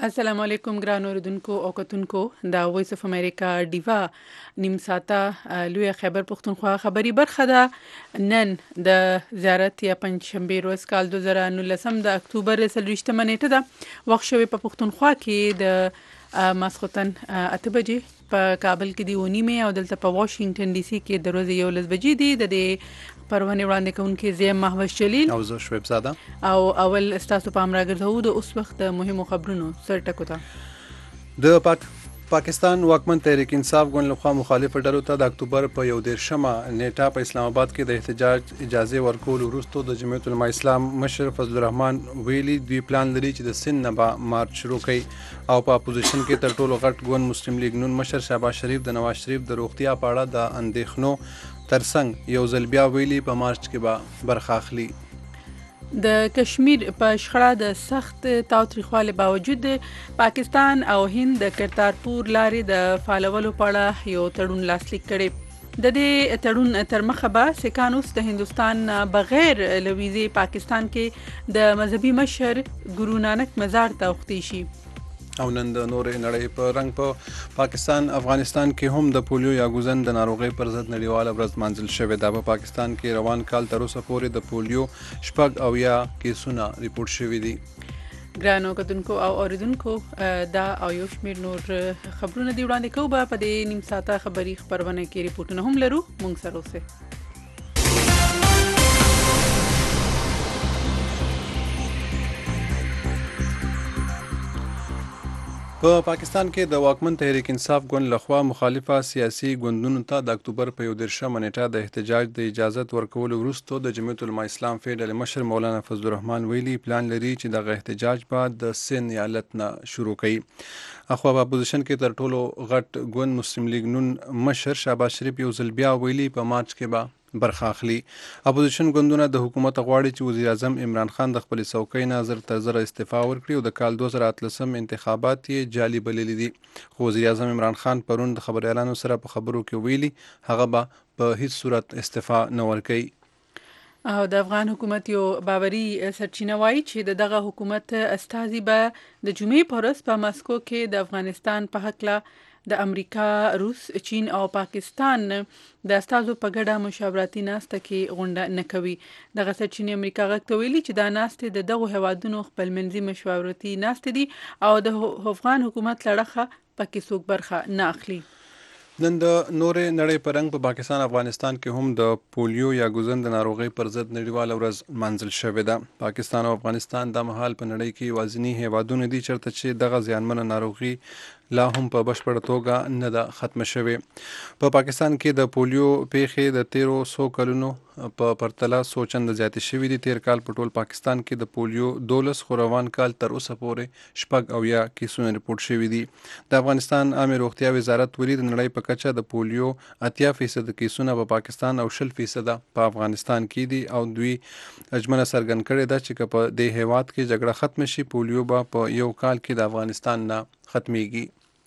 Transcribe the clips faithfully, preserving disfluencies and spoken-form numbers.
السلام علیکم ګران اوردونکو او کتونکو دا وایس اف امریکا ډیوا نیم ساته لوی خبر پښتونخوا خبري برخه ده نن د زیارت یا پنځشنبه روز کال دوه زره نولس د اکتوبر سلويشتمه نیټه ده وخت شوی په پښتونخوا کې د ماسختن اته بجې په کابل کې دی ونیمه او دلته په واشنگټن ډي سي کې د ورځې یو لس بجې دی د پرونی وړاندې کوونکې زیم محوش جلیل او زه شعیب زاده او اول استاسو په امر راګرځو د اوس وخت د مهمو خبرونو سر ټکو ته د پاک پاکستان واکمن تحریک انصاف ګوند لخوا مخالف ډلو ته د اکتوبر په یو دیرشمه نیټه په اسلام آباد کې د احتجاج اجازه ورکول وروسته د جمعیت العلماء اسلام مشر فضل الرحمن ویلي دوی پلان لري چې د سند نه به مارچ شروع کړي او په اپوزیشن کې تر ټولو غټ ګوند مسلم لیگ نون مشر شهباز شریف د نواز شریف د روغتیا په اړه د اندېښنو ترڅنګ یو ځل بیا ویلي په مارچ کې به برخه اخلي. د کشمیر په شخړه د سخت تاوتریخوالي باوجود پاکستان او هند د کرتارپور لارې د فالولو په اړه یو تړون لاسلیک کړي. د دې تړون تر مخه به سکان اوس د هندستان بغیر له ویزې پاکستان کې د مذهبي مشر ګورو نانک مزار ته وختي شي. او نن د نورې نړۍ په رنګ په پاکستان افغانستان کې هم د پولیو یا ګوزن د ناروغۍ پر ضد نړیواله ورځ منځل شوې ده. په پاکستان کې روان کال تر اوسه پورې د پولیو شپږ او یا کیسونه ریپورت شوي دي. ګرانو کتونکو او اوریدونکو دا او یو شمیر نور خبرونه دی وړاندې کوو به په دې نیم ساعته خبري خبرونه کې ریپورتونه هم لرو. مونږ سره اوسئ. په پا پاکستان کې د واکمن تحریک انصاف ګوند لخوا مخالفه سیاسي ګوندونو ته د اکتوبر په یو دیرشمه نیټه د احتجاج د اجازت ورکولو وروسته د جمعیت العلماء اسلام فی ډلې مشر مولانا فضل الرحمن ویلي پلان لري چې دغه احتجاج به د سند ایالت نه شروع کړي. اخوا په اپوزیشن کې تر ټولو غټ ګوند مسلم لیگ نون مشر شهباز شریف یو ځل بیا ویلي په مارچ کې به برخه اخلي. اپوزیشن ګوندونه د حکومت غواړي چې وزیر اعظم عمران خان د خپل څوکۍ نه زر تر زر استعفا ورکړي او د کال دوه زره اتلسم انتخابات یې جعلي بللي دي. خو وزیر اعظم عمران خان پرون د خبريالانو سره په خبرو کې ویلي هغه به په هیڅ صورت استعفا نه ورکوي. او د افغان حکومت یو باوري سرچینه وایي چې دغه حکومت استازي به د جمعې په ورځ په مسکو کې د افغانستان په حق له د امریکا، روس، چین او پاکستان د استازو په ګډه مشاورتي ناسته کې غونډه نه کوي. دغه سرچینې امریکا غږ ته ویلي چې دا ناستې د دغو هیوادونو خپلمنځي مشاورتي ناستې دي او د افغان حکومت لړخه پکې څوک برخه نه اخلي. نن د نورې نړۍ په رنګ په پاکستان افغانستان کې هم د پولیو یا ګوزن د ناروغۍ پر ضد نړیواله ورځ منځل شوې ده. پاکستان او افغانستان د مهال په نړۍ کې یوازینی هیوادونه دي چېرته چې دغه زیانمنه ناروغي لا هم په بشپړه توګه نه ده ختمه شوې. په پا پاکستان کې د پولیو پیښې د تیرو څو کلونو په پرتله څو چنده زیاتې شوې دي. تیر کال په ټول پاکستان کې د پولیو دولس خو روان کال تر اوسه پورې شپږ او یا کیسونه ریپورت شوي دي. د افغانستان عامه روغتیا وزارت ویلي د نړۍ په کچه د پولیو اتیا فیصد کیسونه په پاکستان او شل فیصد په افغانستان کې دي او دوی اجمنه څرګند کړې ده چې په دې هیواد کې جګړه ختم شي پولیو به په یو کال کې د افغانستان نه ختميږي.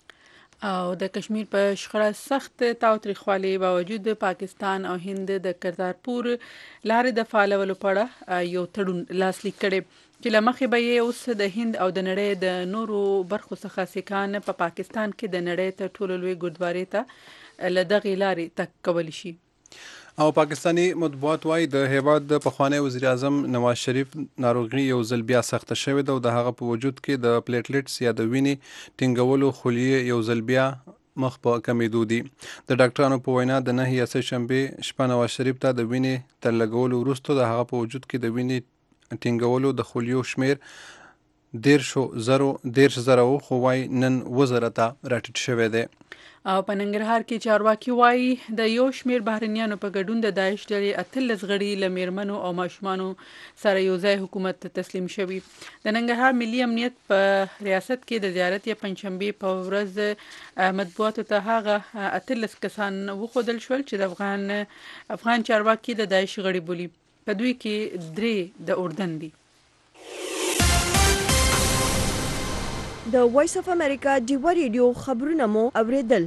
او د کشمیر په شخړه سخت تاوتریخوالي باوجود پاکستان او هند د کرتارپور لارې د فالولو په اړه یو تړون لاسلیک کړي چې لمخې به یې اوس د هند او د نړۍ د نورو برخو څخه سکان په پا پاکستان کې د نړۍ تر ټولو لوی ګردواري ته له دغې لارې تګ کولی شي. او پاکستانی مطبوعات وايي د هیواد د پخوانی وزیر اعظم نواز شریف ناروغي یو ځل بیا سخته شوې ده او د هغه په وجود کې د پلیټلیټس یا د وینې ټینګولو خلیې یو ځل بیا مخ په کمیدو دي. د ډاکټرانو په وینا د نهه یا سه شنبه شپه نواز شریف ته د وینې تر لګولو وروسته د هغه په وجود کې د وینې ټینګولو د خلیو شمیر دیرشو زرو دیرش زره خو وايي نن وزره ته راټیټ شوی دی. او په ننګرهار کې چارواکي وایي د یو شمیر بهرنیانو په ګډون د داعش ډلې اتلس غړي له میرمنو او ماشومانو سره یو ځای حکومت ته تسلیم شوي. د ننګرهار ملي امنیت په ریاست کې د زیارت یا پنځشنبه په ورځ مطبوعاتو ته هغه اتلس کسان وښودل شول چې د افغان افغان چارواکي د داعش غړي بولي. په دوی کې درې د اردن دي. د وایس اف امریکا ډیوا ریډیو خبرونه مو اوریدل.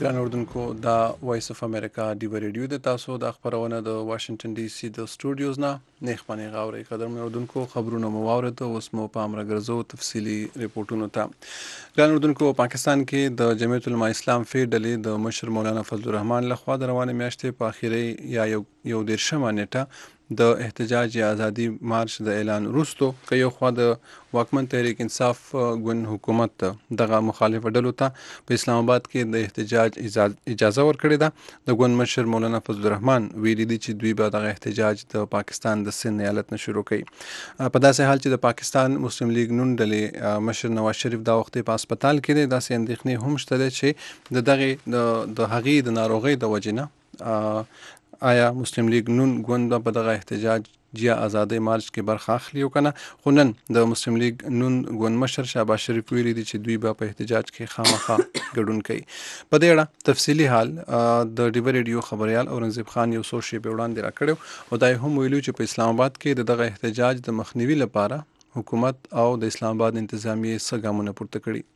ګران اردوونکو دا وایس اف امریکا ډیو ریډیو د تاسو د خبرونه د واشنگټن ډي سي د سټوډیوز نه نیخ باندې غاوري قدر مې اردوونکو خبرونه مو واورید اوس مو په امر ګرځو تفصيلي ریپورتونو ته. ګران اردوونکو پاکستان کې د جمعیت العلماء اسلام فی ډلې د مشر مولانا فضل الرحمن لخوا د روانه میاشتې په اخیری یا یو یو دیرشمه نیټه د احتجاج یا ازادي مارچ د اعلان وروسته که یو خوا د واکمن تحریک انصاف ګوند حکومت دغه مخالف ډلو ته په اسلام آباد کې د احتجاج اجازه ورکړې ده. د ګوند مشر مولانا فضل الرحمن ویلي دي چې دوی به دغه احتجاج د پاکستان د سند ایالت نه شروع کړي. په داسې حال چې د پاکستان مسلم لیگ نون ډلې مشر نواز شریف دا وخت په هسپتال کې دی، داسې اندېښنې هم شته چې د دغه د هغې د ناروغۍ د وجې نه آیا مسلم لیگ نون ګوند په دغه احتجاج یا ازادي مارچ کې برخه اخلي او کنه. خو نن د مسلم لیگ نون ګوند مشر شهباز شریف ویلي دي چې دوی به په احتجاج کې خامخا ګډون کوي. په دې اړه تفصیلی حال د ډیو ریډیو خبريال اورنګزیب خان یو څو شی په وړاندې راکړو او دا هم ویلو چې په اسلام آباد کې دغه احتجاج د مخنیوي لپاره حکومت او د اسلام آباد انتظامیه څه ګامونه پورته کړي.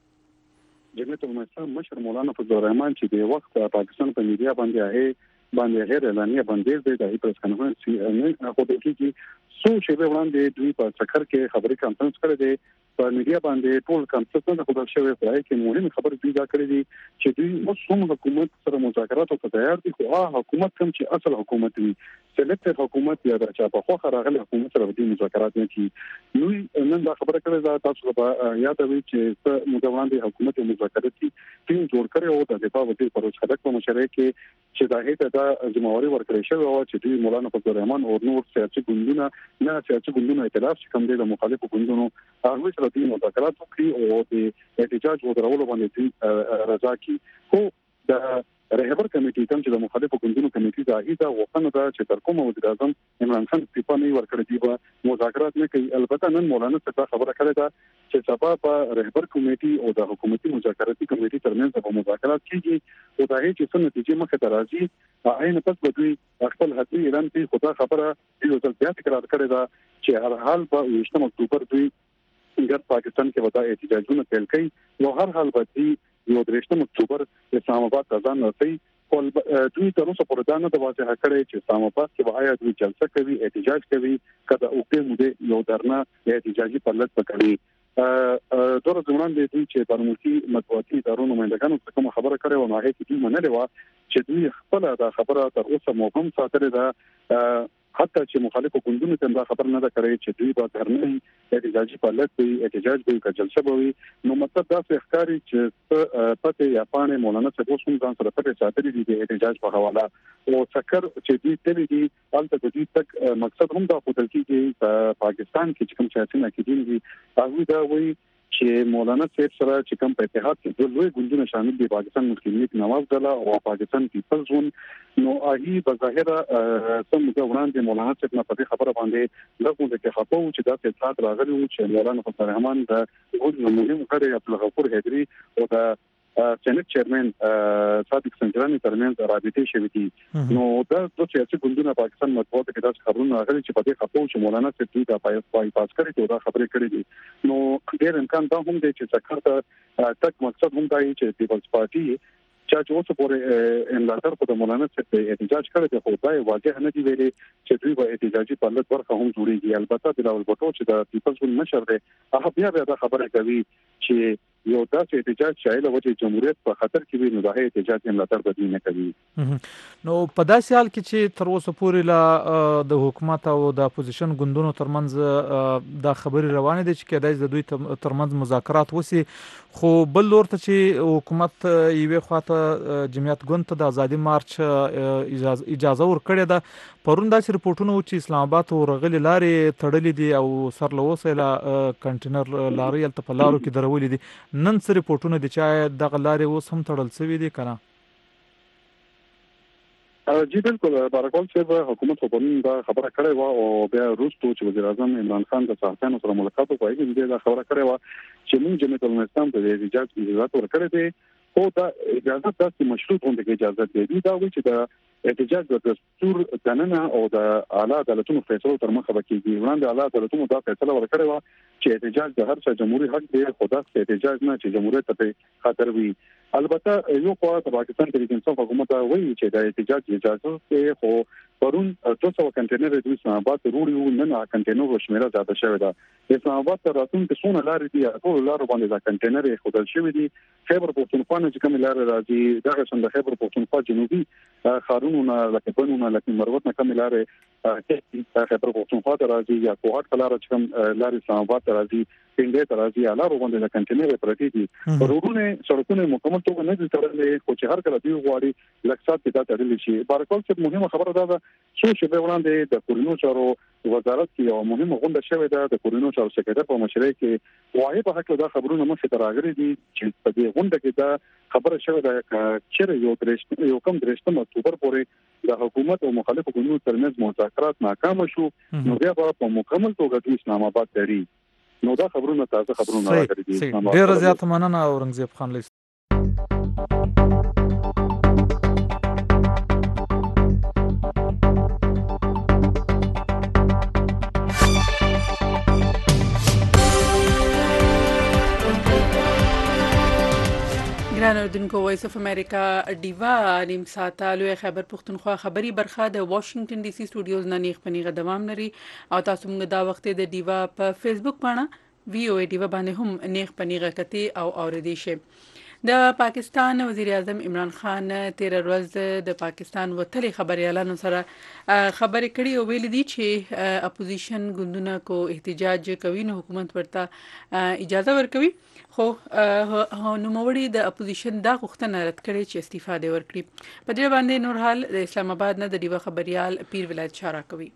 جمعیت العلماء اسلام مشر مولانا فضل الرحمن چې د وخت پاکستان په میډیا باندې هغه باندې غیر اعلانیه باندې د دې پریس کانفرنس نه خو د کې څو شی به وړاندې دوی په څکر کې خبري کانفرنس کړی دی. په میډیا باندې ټول کانفرنس نه خبر شوی دی چې مهم خبر دوی دا کړی دی چې دوی اوس حکومت سره مذاکرات ته تیار دي، خو هغه حکومت کوم چې اصل حکومت وي سلیکټډ حکومت یا د چا په خو راغلي حکومت سره دوی مذاکرات نه کوي. نو نن دا خبره کړې ده تاسو به یاد وي چې په مدوان حکومت مذاکرات ټیم جوړ کړی او د دفاع وزیر پرویز خټک په مشرۍ کې چې دا هیته دا ذمہواری ورکړې شوی او چې دوی مولانا فضل الرحمن او نور سیاسي ګوندونه نه سیاسي ګوندونه ائتلاف کوم دي د مخالفو ګوندونو هغه سره دوی مذاکرات وکړي او د احتجاج ودرولو باندې رضا کی. خو د رهبر کمیټې کوم چې د مخالفو ګوندونو کمیټې دا هیڅ وخت دا چې تر کومه وزیر اعظم عمران خان استعفا نه ورکړي دی به مذاکرات نه کوي. البته نن مولانا څخه خبره کړې ده چې سبا په رهبر کمیټې او د حکومتي مذاکراتي کمیټې ترمنځ به مذاکرات کیږي او دا هیڅ څه نتیجې مخه ته راځي عین پس به دوی خپل حتمي اعلان کوي. خو دا خبره یو ځل بیا تکرار کړې ده چې هر حال په اووه اکتوبر دوی څنګه پاکستان کې ودا احتجاجونه پیل کړي او هر حال به دوی یو درېشتم اکتوبر اسلام آباد ځان رسي. ول دوی تر اوسه پورې دا نه د واضح کړی چې اسلام آباد کې به آیا دوی جلسه کوي احتجاج کوي کله او په موده یو درنه احتجاجي پرلط وکړي. دغه زموږ د دوی چې پرموتي مطبوعاتي ادارو نمائندګانو څخه کوم خبره کړې و نو هغه کې دوی منلې و چې دوی خپل دا خبره تر اوسه مهم ساتلې ده، حتی چې مخالفو ګوندونو ته دا خبر نه ده کړې چې دوی به درنه احتجاجي پرلط وي احتجاج به کوي جلسه به وي. نو مطلب دا څه ښکاري چې پته یا پانه مولانا څخه څنګه ځان سره پته ساتلې دي د احتجاج په حواله او څکر چې دوی تللی دي البته د دې تک مقصد هم دا خپل کېږي په پاکستان کې چې کوم سیاسي ناکدین دي هغه دا وایي چې مولانا صاحب سره چې کوم په اتحاد کې د لوی ګوندونو شامل دي پاکستان مسلم لیگ نواز ډله او پاکستان پیپلز ون نو هغه بظاهره سم د وړاندې مولانا صاحب نه په خبره باندې لږ د خپو چې دا اطلاعات راغلي و چې مولانا فضل الرحمن د ګوند مهم کړي عبدالغفور حیدری او د سېنات چیرمن صادق سنجرانی ترمنځ رابطې شوې دي. نو دا د سیاسي ګوندونو پاکستان مطبوعات کې دا خبرونه راغلي چې په دې خپو چې مولانا صاحب دا پای پاس کړی دا خبرې کړې دي. نو ډېر امکان دا هم دی چې څکر تک مقصد هم دی چې پیپلز پارټي چې اوس پورې انلاتر په مولانا صاحب احتجاج کړی دی خو دا واضح نه دی ویلي چې دوی به احتجاجي پرلط ورکه هم جوړیږي. البته بلاول بټو چې د پیپلز مشر دی هغه بیا بیا دا خبره کوي چې یو داسې احتجاج شایله وجه جمهوریت په خطر کې وي نو دا احتجاج ملاتړ بدلی نه کوي. نو په داسې حال کې چې تر اوسه پورې لا د حکومت او د اپوزیشن ګوندونو ترمنځ دا خبرې روانې دي چې کېدای د دوی ترمنځ مذاکرات وسی، خو بل لور ته چې حکومت یوې خواته جمعیت ګوند ته د ازادي مارچ اجازه ورکړې ده. پرون داسې رپورټونه و چې اسلام آباد ورغلي لارې تړلې دي او سر له اوسه لا کنټینر لارې هلته په لارو کې درولې دي. نن څه رپورټونه دي چې دغه لارې اوس هم تړل شوي دي که نه؟ جی بالکل بارکول صاحب حکومت حکومت دا خبره کړې و او بیا وروسته چې وزیر اعظم عمران خان د صحافیانو سره ملاقات وکړي دا خبره کړې و چې موږ جمعیت العلماء اسلام ته د احتجاج اجازه ورکړې ده خو دا اجازه تاسو مشروط غونډه اجازه دی دا وایي چې د احتجاج د دستور دننه او د اعلی عدالتونو فیصلو تر مخه کېږي. وړاندې اعلی عدالتونو دا فیصله ورکړې و چې احتجاج د هر څه جمهوریت حق دی، خو دا احتجاج نه چې جمهوریت ته خطر وي. البته یو خوا د پاکستان تحریک انصاف حکومت وایي چې د احتجاج اجازه دی، خو پرون دوه سوه کنټینر د اسلام آباد وروړي نن کنټینر شمیره زیاته شوې ده. اسلام آباد ته راتلونکي څونه لارې دي، ټول لارې باندې دا کنټینر خودل شوی دي. خیبر پختونخوا نه چې کوم لارې راځي دغه څنګه خیبر پختونخوا جنوبي خارونو نه لکه بنونه لکه مروت نه کوم لارې چې خیبر پختونخوا ته راځي یا کوهاټ په لار چې کوم لارې اسلام آباد ته راځي پنده ته راځي لارې باندې د کنټینر پرتی دي. ورونه سړکونه مکمل توګه نه دي تړلې، خو چې هر کله دی غواړي لکسات کې دا تړل شي. بارکول څه مهمه خبره ده څو چې به وړاندې د کورونو چارو وزارت کې یو مهمه غونډه شوې ده د کورونو چارو سکرټر په مشرۍ کې وايي په حق دا خبرونه مخې ته راغلي دي چې په دې غونډه کې دا خبره شوې ده چې یو درېشت یو کم درېشتم اکتوبر پورې د حکومت او مخالفو ګوندونو ترمنځ مذاکرات ناکام شو، نو بیا په مکمل توګه د اسلام آباد لري. نو دا خبرونه تازه خبرونه راغلي دي. ډېر زیات مننه اورنګزیب خان لیست. ګران اوردونکو، وایس اف امریکا ډیوا نیم ساعته لوی خیبر پختونخوا خبری برخه د واشنگټن ډي سي سټوډیوز نه نیغ پنیغه دوام لري او تاسو موږ دا وخت د ډیوا په فیسبوک باندې وی او ای ډیوا باندې هم نیغ پنیغه کتی او اوریدي شي. د پاکستان وزیر اعظم عمران خان تیر ورځ د پاکستان وتلي خبريالانو سره خبرې کړې او ویل دي چې اپوزیشن ګوندونه کو احتجاج کوي نو حکومت ورته اجازه ورکوي، خو نوموړي د اپوزیشن دا غوښتنه رد کړې چې استعفا دې ورکړي. په دې باندې نور حال د اسلام آباد نه د ډیوا خبريال پیر ولایت شارا کوي.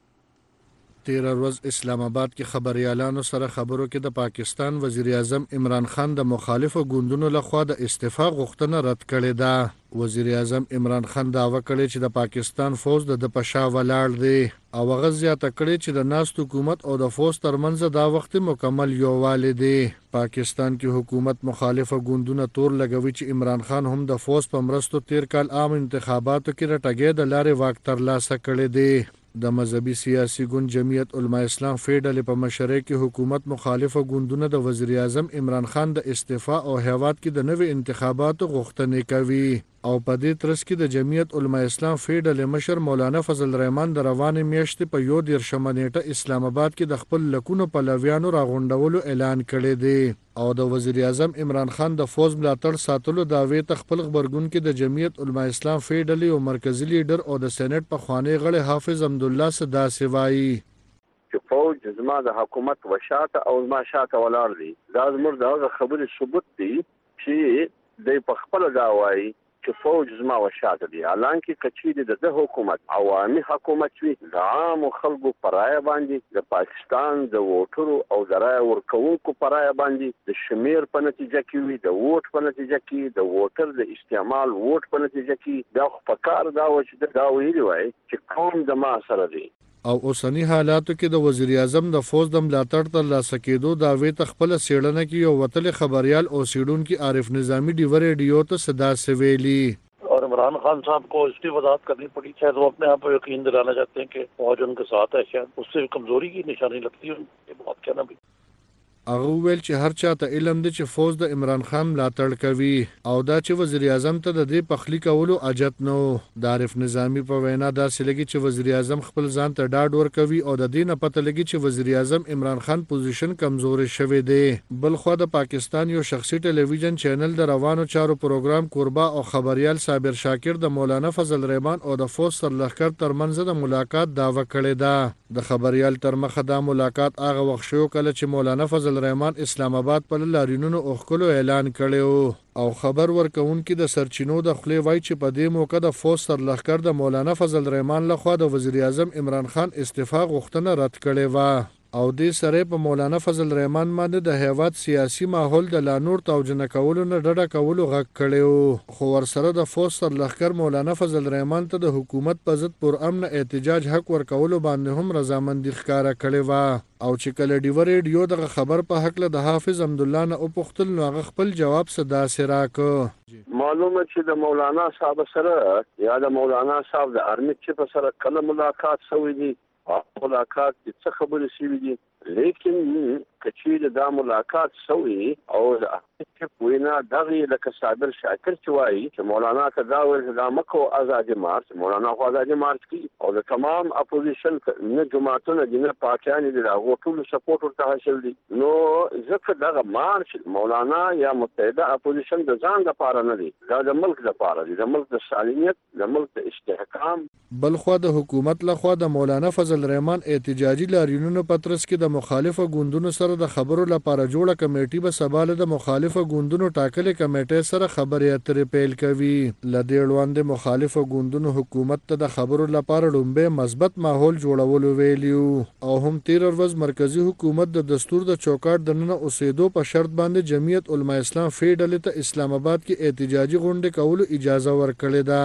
تیر ورځ اسلام آباد کې خبريالانو سره خبرو کې د پاکستان وزیر اعظم عمران خان د مخالفو ګوندونو لخوا د استعفا غوښتنه رد کړې ده. وزیر اعظم عمران خان دعوه کړې چې د پاکستان فوج د پشا ولاړ دی او هغه زیاته کړې چې د ناست حکومت او د فوج ترمنځ دا وخت مکمل یووالی دی. پاکستان کې حکومت مخالفه ګوندونه تور لګوي چې عمران خان هم د فوج په مرستو تیر کال عام انتخاباتو کې رټګې د لارې واک ترلاسه کړی دی. د مذهبي سیاسي ګوند جمعیت علماء اسلام فیډل په مشرۍ کې حکومت مخالفه ګوندونه د وزیر اعظم عمران خان د استعفا او هیواد کې د نوي انتخاباتو غوښتنې کوي او په دې ترڅ کې د جمعیت علماء اسلام فیډل مشر مولانا فضل الرحمن د روانې میاشتې په یو دیرشمه نیټه اسلام آباد کې د خپل لکونو پلویانو راغونډولو اعلان کړی دی او د وزیر اعظم عمران خان د فوج ملاتړ ساتلو دعوی ته خپل خبرګون کې د جمعیت علماء اسلام فیډل او مرکزی لیډر او د سېنات په خوانی غړي حافظ حمدالله صدا سوای چې فوج زما د حکومت وشاته او زما شاته ولاړ دي. دا زموږ د خبرې ثبوت دی چې د په خپل دا وایي چې فوج زما وشاته دي، حالانکه کچې د د حکومت عوامي حکومت وي د عام خلکو پرای باندې د پاکستان د ووټرو او د رای ورکوونکو پرای باندې د شمیر په نتیجه کې وي د ووټ په نتیجه کې د ووټر د استعمال ووټ په نتیجه کې دا په کار دا و چې دا ویلي وای چې قوم د ما سره دی. او اوسنی حالاتو کې د وزیر اعظم د فوج د ملاتړ تر لاسه کېدو دعوی ته خپل سیړنه کې یو وتل خبريال او سیډونکو عارف نظامی ډیور ریډیو ته صدا سویلی. और इमरान खान साहब को इसकी वजाहत करनी पड़ी, शायद वो अपने आप को यकीन दिलाना चाहते हैं कि फौज उनके साथ है, शायद उससे कमजोरी की निशानी लगती है ये बात कहना भी. هغه ویل چې هر چا ته علم دی چې فوج د عمران خان ملاتړ کوي او دا چې وزیر اعظم ته د دې پخلی کولو اجت نو. د عارف نظامی په وینا داسې لګي چې وزیر اعظم خپل ځان ته ډاډ ورکوي او د دې نه پته لګي چې وزیر اعظم عمران خان پوزیشن کمزوري شوی دی. بل خو د پاکستان یو شخصي ټلویزیون چینل د روانو چارو پروګرام کوربا او خبريال صابر شاکر د مولانا فضل الرحمن او د فوج سرلښکر ترمنځ د ملاقات دعوه کړې ده. د خبريال تر مخه دا ملاقات هغه وخت شو کله چې مولانا فضل الرحمن اسلام آباد په لارینونو اوخکلو اعلان کړو او خبر ورکونکي د سرچینو د خلی وای چې په دې موقع د فوج سرلښکر د مولانا فضل الرحمن لخوا د وزیر اعظم عمران خان استعفا غوښتنه رد کړې و. او دې سره په مولانا فضل الرحمن باندې د هیواد سیاسي ماحول د لا نور توجنه کولو نه ډډه کولو غږ کړو. خو ورسره د فوج سرلښکر مولانا فضل الرحمن ته د حکومت په ضد پر امن احتجاج حق ورکولو باندې هم رضامندي ښکاره کړې وه. او چې کله ډیور ریډیو دغه خبر په حق له د حافظ حمدالله نه وپوښتل نو هغه خپل جواب څه داسې راکړ. معلومه چې د مولانا صاحب سره یا د مولانا صاحب د ارمی چیف سره کله ملاقات شوی دی او ملاقات څه خبرې شوې دي، لیکن کچې دا ملاقات شوی او د چیف وینا دغه لکه صابر شاکر چې وایي چې مولانا ته دا ویل دا مکو آزادي مارچ، مولانا خو آزادي مارچ کی او د تمام اپوزیشن نه جماعتونه د نه پاکستان دي هغه ټول سپورټ ورته حاصل دي. نو ځکه دغه مارچ مولانا یا متحده اپوزیشن د ځان لپاره نه دي، دا د ملک لپاره دي، د ملک د سالمیت، د ملک د استحکام. بلخوا د حکومت لخوا د مولانا فضل الرحمن احتجاجي لاریونونو پترس کې د مخالفو ګوندونو سره د خبرو لپاره جوړه کمیټي به سباله د مخالفو ګوندونو ټاکلې کمیټې سره خبرې اترې پیل کوي. لدې وړاندې مخالفو ګوندونو حکومت ته د خبرو لپاره لومبه مثبت ماحول جوړولو ویلیو او هم تیر ورځ مرکزی حکومت د دستور د چوکاټ د نن اوسېدو په شرط باندې جمعیت علما اسلام فیډل ته اسلام آباد کې احتجاجي غونډې کولو اجازه ورکړې ده.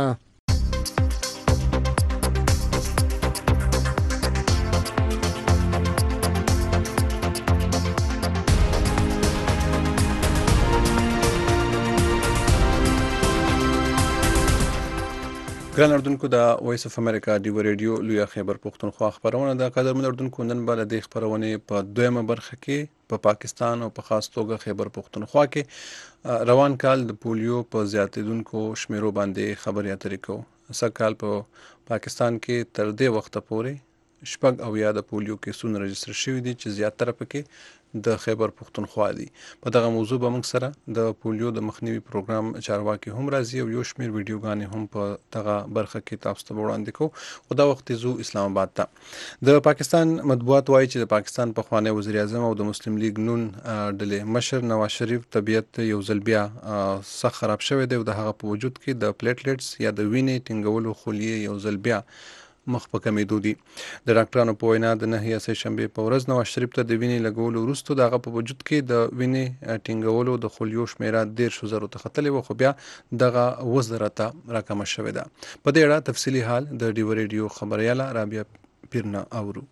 ګران اردوونکو د وایس اف امریکا ډیو ریډیو لوی خیبر پښتونخوا خبرونه د قدرمن اردوونکو نن بل د خبرونه په دویمه برخه کې په پا پاکستان او په خاص توګه خیبر پښتونخوا کې روان کال د پولیو په زیاتیدونکو شمیرو باندې خبرې اترې کوو. سږ په پاکستان کې تر دې وخته پورې شپږ او یا د پولیو کیسونه رجستر شوي دي چې زیاتره پکې د خیبر پښتونخوا دي. په دغه موضوع به موږ سره د پولیو د مخنیوي پروګرام چارواکي هم راځي او یو شمیر ویډیوګانې هم په دغه برخه کې تاسو ته وړاندې کوو. خو دا وخت زو اسلام آباد ته د پاکستان مطبوعات وایي چې د پاکستان پخوانی وزیر اعظم او د مسلم لیگ نون ډلې مشر نواز شریف طبیعت یو ځل بیا سخت خراب شوی دی او د هغه په وجود کې د پلیټلیټس یا د وینې ټینګولو خلیې یو ځل بیا مخ په کمیدو دي. د ډاکټرانو په وینا د نهه سه شنبه په ورځ نواز شریف ته د وینې لګولو وروسته دغه په وجود کې د وینې ټینګولو د خلیو شمیره ډیر شو زرو ته ختلې و، خو بیا دغه وزره ته راکمه شوې ده. په دې اړه تفصیلی حال د ډیو ریډیو خبرياله رابعه پیرنا اورو.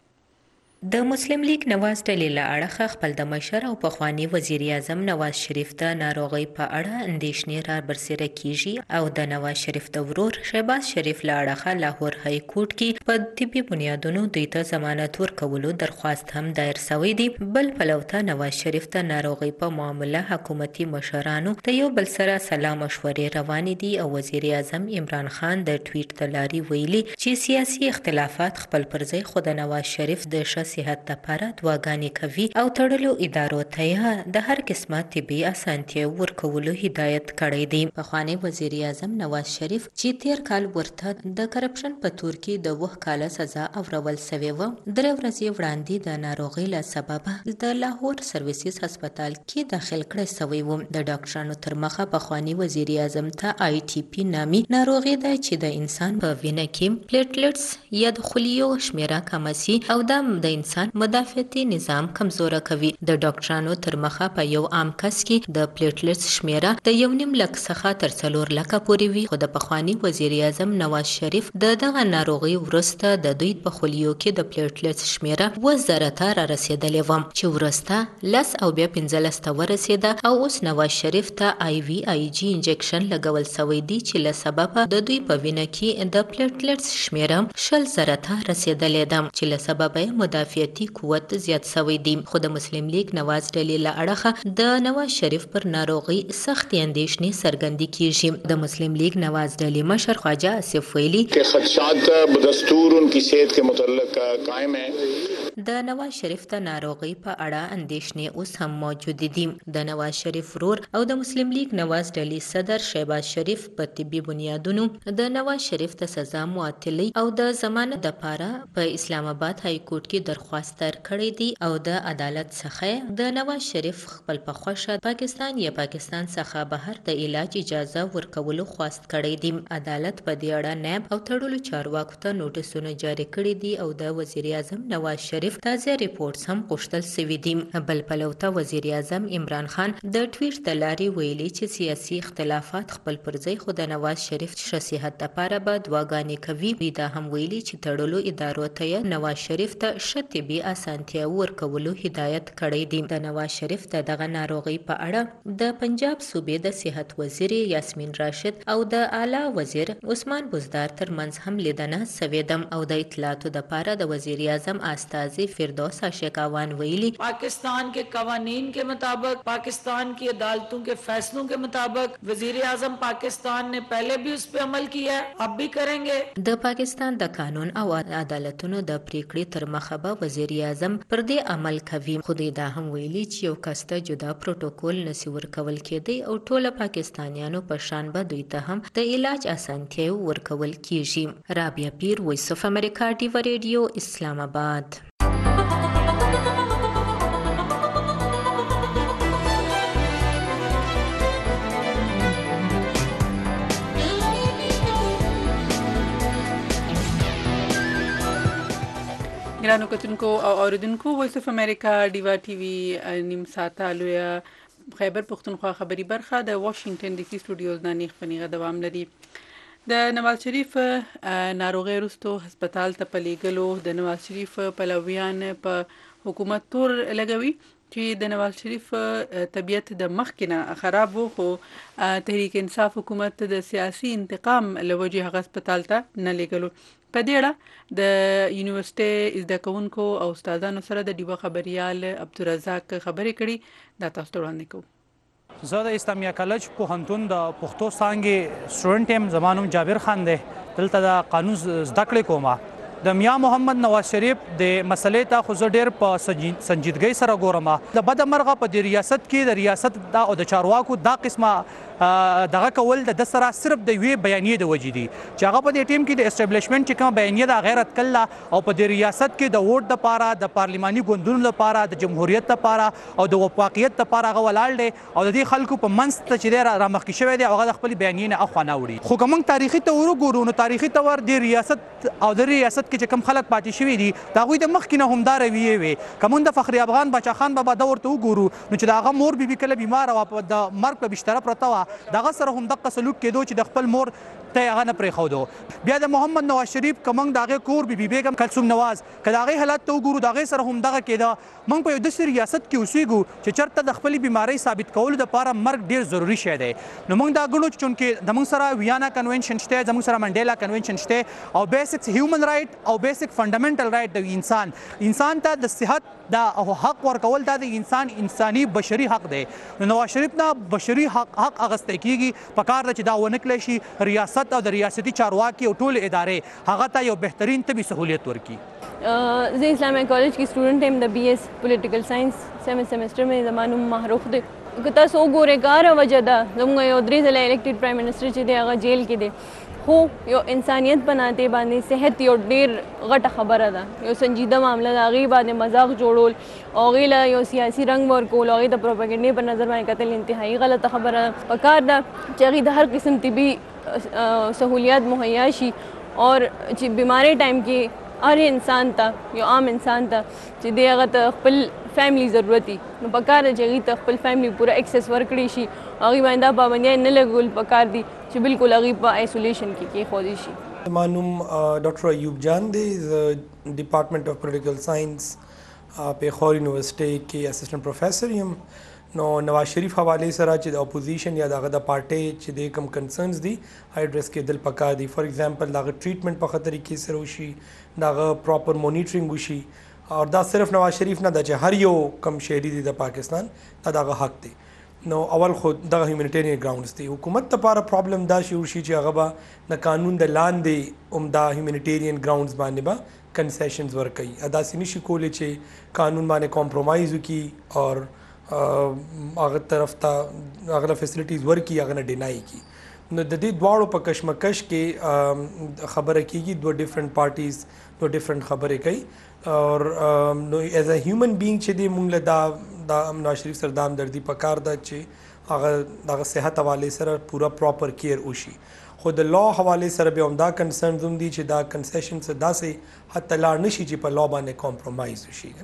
د مسلم لیگ نواز ډلې له اړخه خپل د مشر او پخوانی وزیر اعظم نواز شریف ته ناروغي په اړه اندېښنې را برسېره کیږي او د نواز شریف د ورور شهباز شریف له اړخه لاهور های کورټ کې په طبي بنیادونو دوی ته ضمانت ورکولو درخواست هم دایر شوی دی. بل پلو ته نواز شریف ته ناروغي په معامله حکومتي مشرانو د یو بل سره سلا مشورې روانې دي او وزیر اعظم عمران خان د ټویټ ته لاري ویلي چې سیاسي اختلافات خپل پر ځای خو د نواز شریف د ش صحت لپاره دعاګانې کوي او تړلو ادارو ته د هر قسمه طبي اسانتیا ورکولو هدایت کړی دی. پخوانی وزیر اعظم نواز شریف چې تیر کال ورته د کرپشن په تور کې د وه کاله سزا اورول سوی و، درې ورځې وړاندې د ناروغۍ له سببه د لاهور سرویسز هسپتال کې داخل کړی سوی و. د ډاکټرانو تر مخه پخوانی وزیر اعظم ته آی ټي پی نامي ناروغي ده چې د انسان په وینه کې پلیټلیټس یا د خلیو شمیره کمه سي او دا د انسان مدافعتي نظام کمزوره کوي. د ډاکټرانو تر مخه په یو عام کس کې د پلیټلیټس شمیره د یو نیم لک څخه تر څلور لکه پورې وي، خو د پخوانی وزیر اعظم نواز شریف د دغه ناروغي وروسته د دوی په خلیو کې د پلیټلیټس شمیره اوه زره ته را رسیدلې و چې وروسته لس او بیا پنځلس ته ورسېده او اوس نواز شریف ته آی وی آی جی انجکشن لګول سوی دی چې له سببه د دوی په وینه کې د پلیټلیټس شمیره شل زره ته رسیدلې ده چې له سببه مدافعتي قوت زیات شوی دی. خو د مسلم لیگ نواز ډلې له اړخه د نواز شریف پر ناروغي سخت اندېښنې څرګندې کیږي. د مسلم لیگ نواز ډلې مشر خواجه آصف ویلي کہ خدشات بدستور ان کی صحت کے متعلق قائم ہیں. د نواز شریف ته ناروغي په اړه اندېښنې اوس هم موجود دي. د نواز شریف ورور او د مسلم لیگ نواز ډلې صدر شهباز شریف په طبي بنیادونو د نواز شریف ته سزا معطلي او د ضمانت لپاره په اسلام آباد های کورټ کې درخواست تر کړی دی او د عدالت څخه د نواز شریف خپل په خوښه پاکستان یا پاکستان څخه بهر د علاج اجازه ورکولو خواست کړی دی. عدالت په دې اړه نیب او تړلو چارواکو ته نوټسونه جاری کړي دي او د وزیر اعظم نواز شریف شریف تازه ریپورتس هم غوښتل سوي دي. بل پلو ته وزیر اعظم عمران خان د ټویټ د لارې ویلي چې سیاسي اختلافات خپل پر ځای خو د نواز شریف ښه صحت لپاره به دعاګانې کوي. دا هم ویلي چې تړلو ادارو ته یې نواز شریف ته ښه طبي اسانتیا ورکولو هدایت کړی دی. د نواز شریف د دغه ناروغۍ په اړه د پنجاب صوبې د صحت وزیر یاسمین راشد او د اعلی وزیر عثمان بزدار ترمنځ هم لیدنه سوې ده او د اطلاعاتو دپاره د وزیر اعظم استازي فردوس عاشقاوان ویلي पाकिस्तान के कवानीन के मुताबिक, पाकिस्तान की अदालतों के फैसलों के मुताबिक वजीर आजम पाकिस्तान ने पहले भी उस पर अमल किया है, अब भी करेंगे. د پاکستان د قانون او عدالتونو د پریکړې تر مخه به وزیر اعظم پر دې عمل کوي. خو دا هم ویلي چې یو کس ته جدا پروتوکول نسی ورکول کېدی او ټوله پاکستانیانو په شان به دوی ته هم د علاج اسانتیا ورکول کیږي. رابعه پیر، وایس اف امریکا، ډیوا ریډیو، اسلام آباد. ګرانو کتونکو او اوریدونکو، وایس اف امریکا ډیوا ټي وي نیم ساعته لویه خیبر پښتونخوا خبري برخه د واشنگټن ډي سي سټوډیوز نه نیغ پنیغه دوام لري. د نواز شریف ناروغي وروسته هسپتال ته پلیګلو د نواز شریف پلویان په حکومت تور لګوي چې د نواز شریف طبیعت د مخکنه خراب وو، خو تحریک انصاف حکومت د سیاسي انتقام لوجه هغه هسپتال ته نه لګلو. په دې اړه د یونیورسيټي زده کوونکو او استادانو سره د ډیوا خبريال عبدالرزاق خبرې کړي. دا تاسو ته وړاندې کوم. زه د اسلامیه کالج پوهنتون د پښتو څانګې سټوډنټ یم. زما نوم جابر خان دی. دلته د قانون زده کړې کومه. د میا محمد نواز شریف د مسلې ته خو زه ډېر په سنجیدګۍ سره ګورم. د بده مرغه په دې ریاست کې د ریاست دا او د چارواکو دا قسمه دغه کول د سره صرف د یوې بیانیې د وجې دي چې هغه په دې ټیم کې د اسټابلیشمنټ چې کومه بیانیه ده غیرت کله او په دې ریاست کې د ووټ دپاره د پارلماني ګوندونو لپاره د جمهوریت دپاره او د وفاقیت دپاره هغه ولاړ دی او د دې خلکو په منځ ته چې دی رامخکې شوی دی هغه د خپلې بیانیې نه اخوا نه وړي. خو که موږ تاریخي طور وګورو نو تاریخي طور د ریاست او د ریاست کې چې کوم خلک پاتې شوي دي د هغوی د مخکې نه همدا رویې وې. که موږ د فخر افغان باچا خان بابا دور ته وګورو نو چې د هغه مور بیبي کله بیماره وه، د مرګ په بشتره پرته وه، د هغه سره هم دغه سلوک کېدو چې د خپل مور ته هغه نه پرېښودو. بیا د محمد نواز شریف که موږ د هغې کور بیبي بیګم کلثوم نواز که د هغې حالت ته وګورو د هغې سره هم دغه کېده. موږ په یو داسې ریاست کې اوسېږو چې چېرته د خپلې بیمارۍ ثابت کولو دپاره مرګ ډېر ضروري شی دی. نو موږ دا ګڼو چې چونکې زموږ سره ویانا کنونشن شته، زموږ سره منډیلا کنونشن شته او بیسک هیومن رایټ او بیسک فنډامنټل رایټ د انسان انسان ته د صحت دا حق ورکول دا د انسان انساني بشري حق دی. نو نواز شریف نه بشري حق حق اخیستی کېږي. پکار ده چې دا ونه کړی شي ریاست او د ریاستي چارواکي او ټولې ادارې هغه ته یو بهترین طبي سهولیت ورکړي. زه اسلامیه کالج کې سټوډنټ یم د بی ایس پولیټیکل ساينس سیون سیمسټر میں. زما نوم محروف دی. که تاسو وګورئ کاره وجه ده زموږ یو درې ځله الیکټډ پرایم منسټر چې دی هغه جیل کې دی، خو یو انسانیت بناتے باندې صحت یو ډېر غټه خبره ده، یو سنجیده معامله ده. هغې باندې مذاق جوړول او هغې له یو سیاسي رنګ ورکول او هغې د پروپاګنډې په نظر باندې کتل انتهایي غلطه خبره ده. پکار ده چې هغې د هر قسم طبي سهولیات مهیا شي اور چې بیماری ټایم کې هر انسان ته یو عام انسان ته چې دی هغه ته خپل فیملی ضرورت وي نو پکار دی چې هغې ته خپل فیملی پوره ایکسس ورکړی شي. هغې باندې دا پابندیان نه لګول پکار دي چې بالکل هغې په آیسولیشن کې کېښودی شي. زما نوم ډاکټر ایوب جان دی. زه ډپارټمنټ اف پولیټیکل ساینس پیښور یونیورسټۍ کې اسسټنټ پروفیسر یم. نو نواز شریف حوالې سره چې د اپوزیشن یا دغه د پارټۍ چې د کوم کنسرنز دي ایډریس کېدل پکار دي. فار ایگزامپل دغه ټریټمنټ په ښه طریقې سره وشي، دغه پراپر مونیټرینګ وشي. او دا صرف نواز شریف نه ده چې هر یو کم شهري دی د پاکستان دا دغه حق دی. نو اول خو دغه هیومانیټیرین ګراوندز دی. حکومت لپاره پرابلم دا شروع شي چې هغه به د قانون د لاندې عمده هیومانیټیرین ګراوندز باندې به کنسیشنز ورکوي. داسې نشي کولی چې قانون باندې کمپرومایز وکړي اور هغه طرف ته هغه له فیسیلیټیز ورکړي هغه نه ډینای کړي. نو د دې دواړو په کشمکش کې خبره کېږي. دوه ډفرنٹ پارټیز دوه ډفرنٹ خبرې کوي اور نو ایز ا هیومن بینګ چې دی موږ له دا د نواز شریف سره د همدردي پکار ده چې هغه دغه صحت حوالې سره پوره پراپر کیر وشي. خو د لا حواله سره به هم دا کنسرن هم دي چې دا کنسیشن څه داسې حتی لاړ نشي چې په لا باندې کمپرومایز وشي.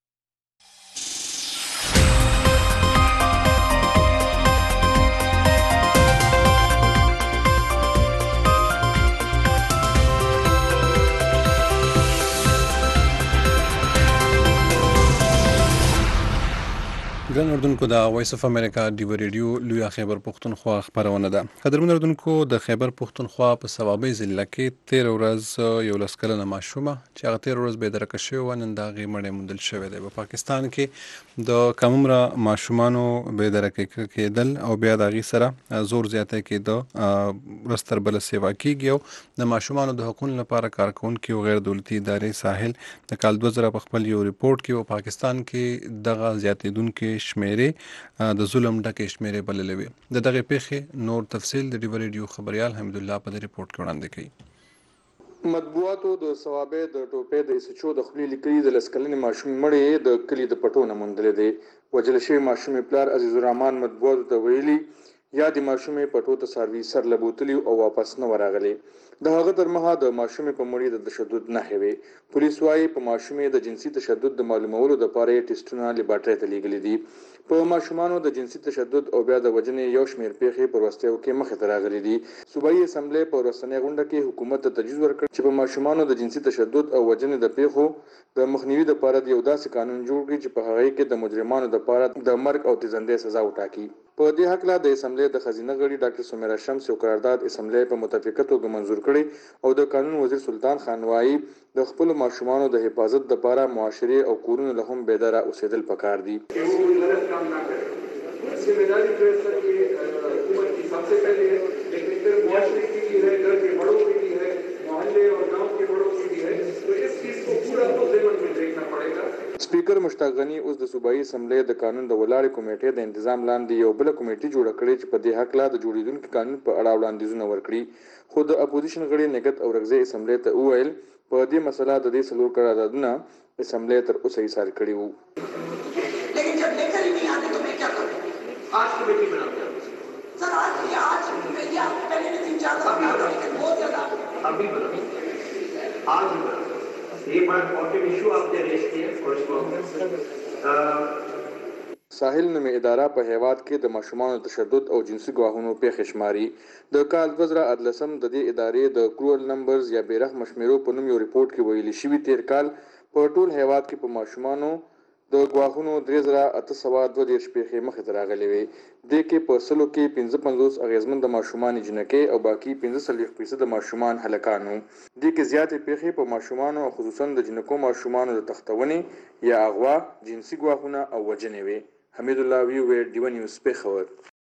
ګران اردوونکو د وایس اف امریکا ډیو ریډیو لوی خیبر پښتونخوا خبرونه ده. قدرمن اردوونکو د خیبر پښتونخوا په ثوابي ضلع کې تیر ورځ یو لس کلنه ماشومه چې هغه تیر ورځ به درکه شوی و نن د هغې مړی موندل شوی دی. په پاکستان کې د کمعمره ماشومانو به درکه کېدل او بیا د هغې سره زور زیاتی کېده ورځ تر بله سیوا کېږي او د ماشومانو د حقونو لپاره کارکوونکي او غیر دولتي ادارې ساحل د کال دوه زره په خپل یو ریپورټ کې په پاکستان کې دغه زیاتېدونکې شمیرې د ظلم ډکې شمیرې بللې وې. د دغې پیښې نور تفصیل د ډیو ریډیو خبریال حمید الله په دې ریپورټ کې وړاندې کوي. مطبوعاتو د ثوابې د ټوپې د ایسچو د خولې لیکلي د لس کلنې ماشومې مړی د کلي د پټو نه موندلی دی. وژل شوې ماشومې پلار عزیز الرحمن مطبوعاتو ته ویلي یا د ماشومې پټو ته څاروي سر له بوتلي او واپس نه ورغلی. د هغه تر مخه د ماشومې په مړي د تشدد نښې وې. پولیس وایي په ماشومې د جنسي تشدد د معلومولو دپاره یې ټسټونه لیبارټرۍ ته لیږلي دي. په ماشومانو د جنسي تشدد او بیا د وژنې یو شمېر پیښې په وروستیو کې مخې ته راغلي دي. صوبایي اسمبلۍ په وروستنۍ غونډه کې حکومت ته تجویز ورکړ چې په ماشومانو د جنسي تشدد او وژنې د پیښو د مخنیوي دپاره یو داسې قانون جوړ کړي چې په هغې کې د مجرمانو دپاره د مرګ او تیزندۍ سزا وټاکي. په دې هکله د اسمبلۍ د خزینه غړي ډاکټر سمیرا شمس یو قرارداد اسمبلۍ په متفقه توګه منظور کړی او د قانون وزیر سلطان خان وایي د خپلو ماشومانو د حفاظت دپاره معاشرې او کورونو له هم بیداره اوسېدل پکار دي. जिम्मेदारी जो है सर ये हुकूमत की सबसे पहले है, लेकिन फिर मुआशरे की भी है, घर के बड़ों की भी है, मोहल्ले और गांव के बड़ों की भी है. तो इस चीज को पूरा तो ज़िम्मन में देखना पड़ेगा. स्पीकर मुश्ताक गनी اوس د صوبایي اسمبلۍ د قانون د ولاړې کمیټې د انتظام لاندې یو بله کمیټې جوړه کړې چې په دې هکله د جوړېدونکي قانون په اړه وړاندیزونه ورکړي. خو د اپوزیشن غړي نګهت اورکزۍ اسمبلۍ ته وویل په دې مسله د دې څلور قراردادونه اسمبلۍ تر اوسه ایثار کړي وو. आज कमेटी बनाते हैं सर. आज ये आज या पहले भी तीन चार साल लेकिन बहुत ज्यादा अभी बना आज बना ये बात इम्पोर्टेंट इशू आपने रेज किया कॉरेस्पॉन्डेंस. ساحل نومې اداره په هیواد کې د ماشومانو تشدد او جنسي ګواښونو پیښې شماري. د کال دوه زره اتلسم د دې ادارې د کرول نمبرز یا بیرحمه شمیرو په نوم یو ریپورټ کې ویلي شوي تیر کال په ټول هیواد کې په ماشومانو د ګواښونو درې زره اته سوه دوه دېرش پیښې مخې ته راغلې وې. دې کې په سلو کې پنځه پنځوس اغېزمن د ماشومان جنکۍ او باقي پنځه څلوېښت فیصده ماشومان هلکان وو. دې کې زیاتې پیښې په ماشومانو او خصوصا د جنکو ماشومانو د تختونې یا اغوا، جنسي ګواښونه او وژنې وې. حمید الله ویوې ډیوه نیوز پېښور.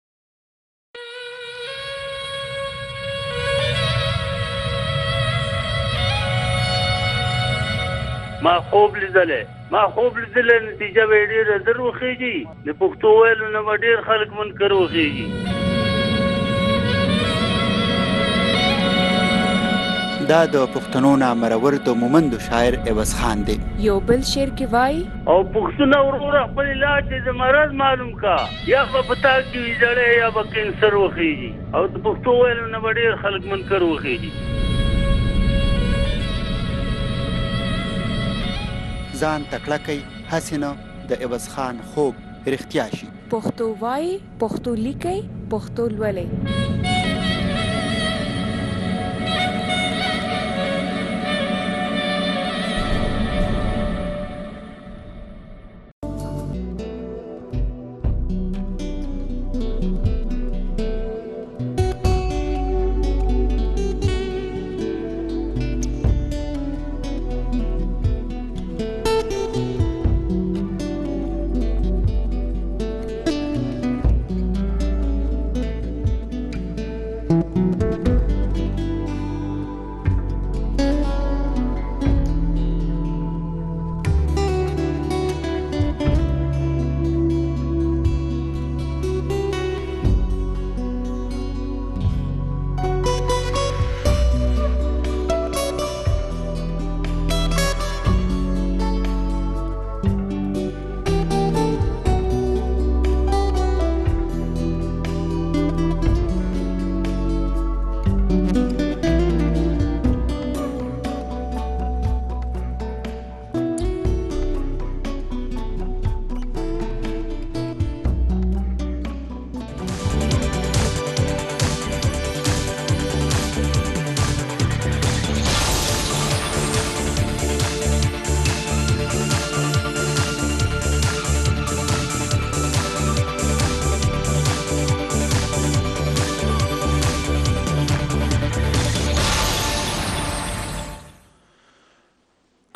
ما خوب لیدلې ما خوب لیدلې نتیجه به ډېره در وخېږي. د پښتو ویلو نه به ډېر خلک منکر وخېږي. دا د پښتنو نامرور د مومندو شاعر عوض خان دی. یو بل شعر کې وایي او پښتونه وروره خپل علاج د مرض معلوم کا یا په پتا کې ویجړې یا به کینسر وخېږي او د پښتو ویلو نه به ډېر خلک منکر وخېږي. ځان تکړه کوي هسې نه د عوض خان خوب رښتیا شي. پښتو وایي، پښتو لیکئ، پښتو لولئ.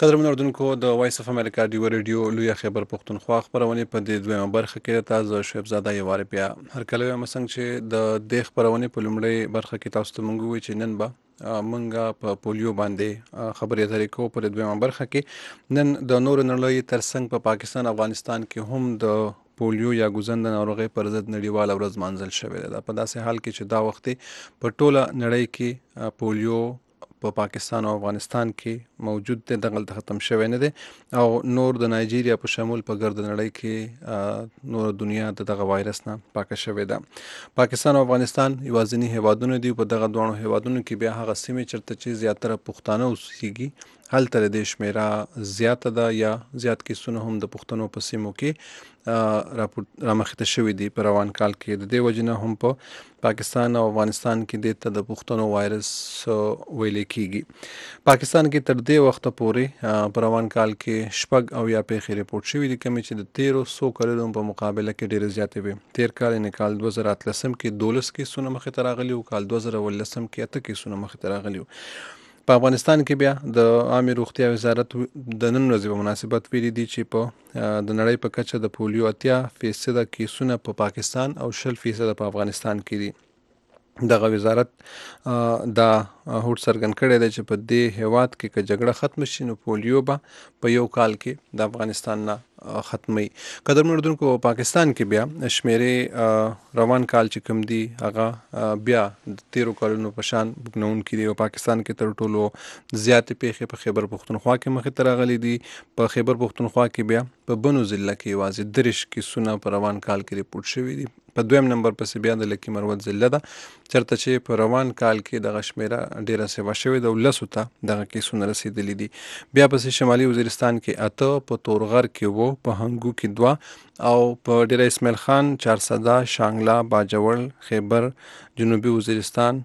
قدرمن اردوونکو د وایس اف امریکا ډیو ریډیو لوی خبر پښتونخوا خبرونه په دې دویمه برخه کې تاسو شعیب زاده یو واره بیا هر کله مسنګ چې د دې خبرونه په لومړی برخه کې تاسو ته مونږ وی چې نن به مونږه په پولیو باندې خبرې اترې کوو په دویمه برخه کې نن د نور نړۍ ترڅنګ په پاکستان افغانستان کې هم د پولیو یا ګوزند ناروغي پر ضد نړیواله ورځ مانځل شوې ده. په داسې حال کې چې دا وخت په ټوله نړۍ کې پولیو په پاکستان او افغانستان کې موجود دی، دغلته ختم شوی نه دی او نور د نایجیریا په شمول په ګرد نړۍ کې نور دنیا د دغه وایرس نه پاکه شوې ده. پاکستان او افغانستان یوازینی هیوادونه دي. په دغه دوه هیوادونو کې بیا هغه سیمې چرته چې زیاتره پښتانه اوسېږي هلته د شمیره زیاته ده یا زیات کیسونه هم د پښتنو په سیمو کې رامخته شوي دي. په روان کال کې د دې وجې نه هم په پاکستان او افغانستان کې دې ته د پښتنو وایرس ویل کېږي. پاکستان کې تر دې وخته پورې په روان کال کې شپږ او یا پیښې ریپورټ شوي دي، کومې چې د تیرو څو کلونو په مقابله کې ډېرې زیاتې وې. تیر کال یعنې کال دوه زره اتلسم کې دولس کیسونه مخې ته راغلي وو، کال دوه زره اوولسم کې اته کیسونه مخې ته راغلي وو. په افغانستان کې بیا د عامې روغتیا وزارت د نن ورځې په مناسبت ویلي دي چې په د نړۍ په کچه د پولیو اتیا فیصده کیسونه په پاکستان او شل فیصده په افغانستان کې دي. دغه وزارت دا هوډ څرګند کړی دی چې په دې هیواد کې که جګړه ختم شي نو پولیو به په یو کال کې د افغانستان نه ختمي. قدرمن اردوونکو په پاکستان کې بیا شمیرې روان کال چې کوم دي هغه بیا د تیرو کالونو په شان بګنونکي دي او پاکستان کې تر ټولو زیاتې پیښې په خیبر پښتونخوا کې مخې ته راغلي دي. په خیبر پښتونخوا کې بیا په بنو ضلع کې یوازې دېرش کیسونه په روان کال کې ریپورټ شوي دي. په دویم نمبر پسې بیا د لکي مروت ضلع ده چېرته چې په روان کال کې دغه شمیره ډېره سیوا شوې ده او لسو ته دغه کیسونه رسېدلي دي. بیا پسې شمالي وزیرستان کې اته، په تورغر کې وو، په هنګو کې دوه او په ډېره اسماعیل خان، چارسده، شانګله، باجوړ، خیبر، جنوبي وزیرستان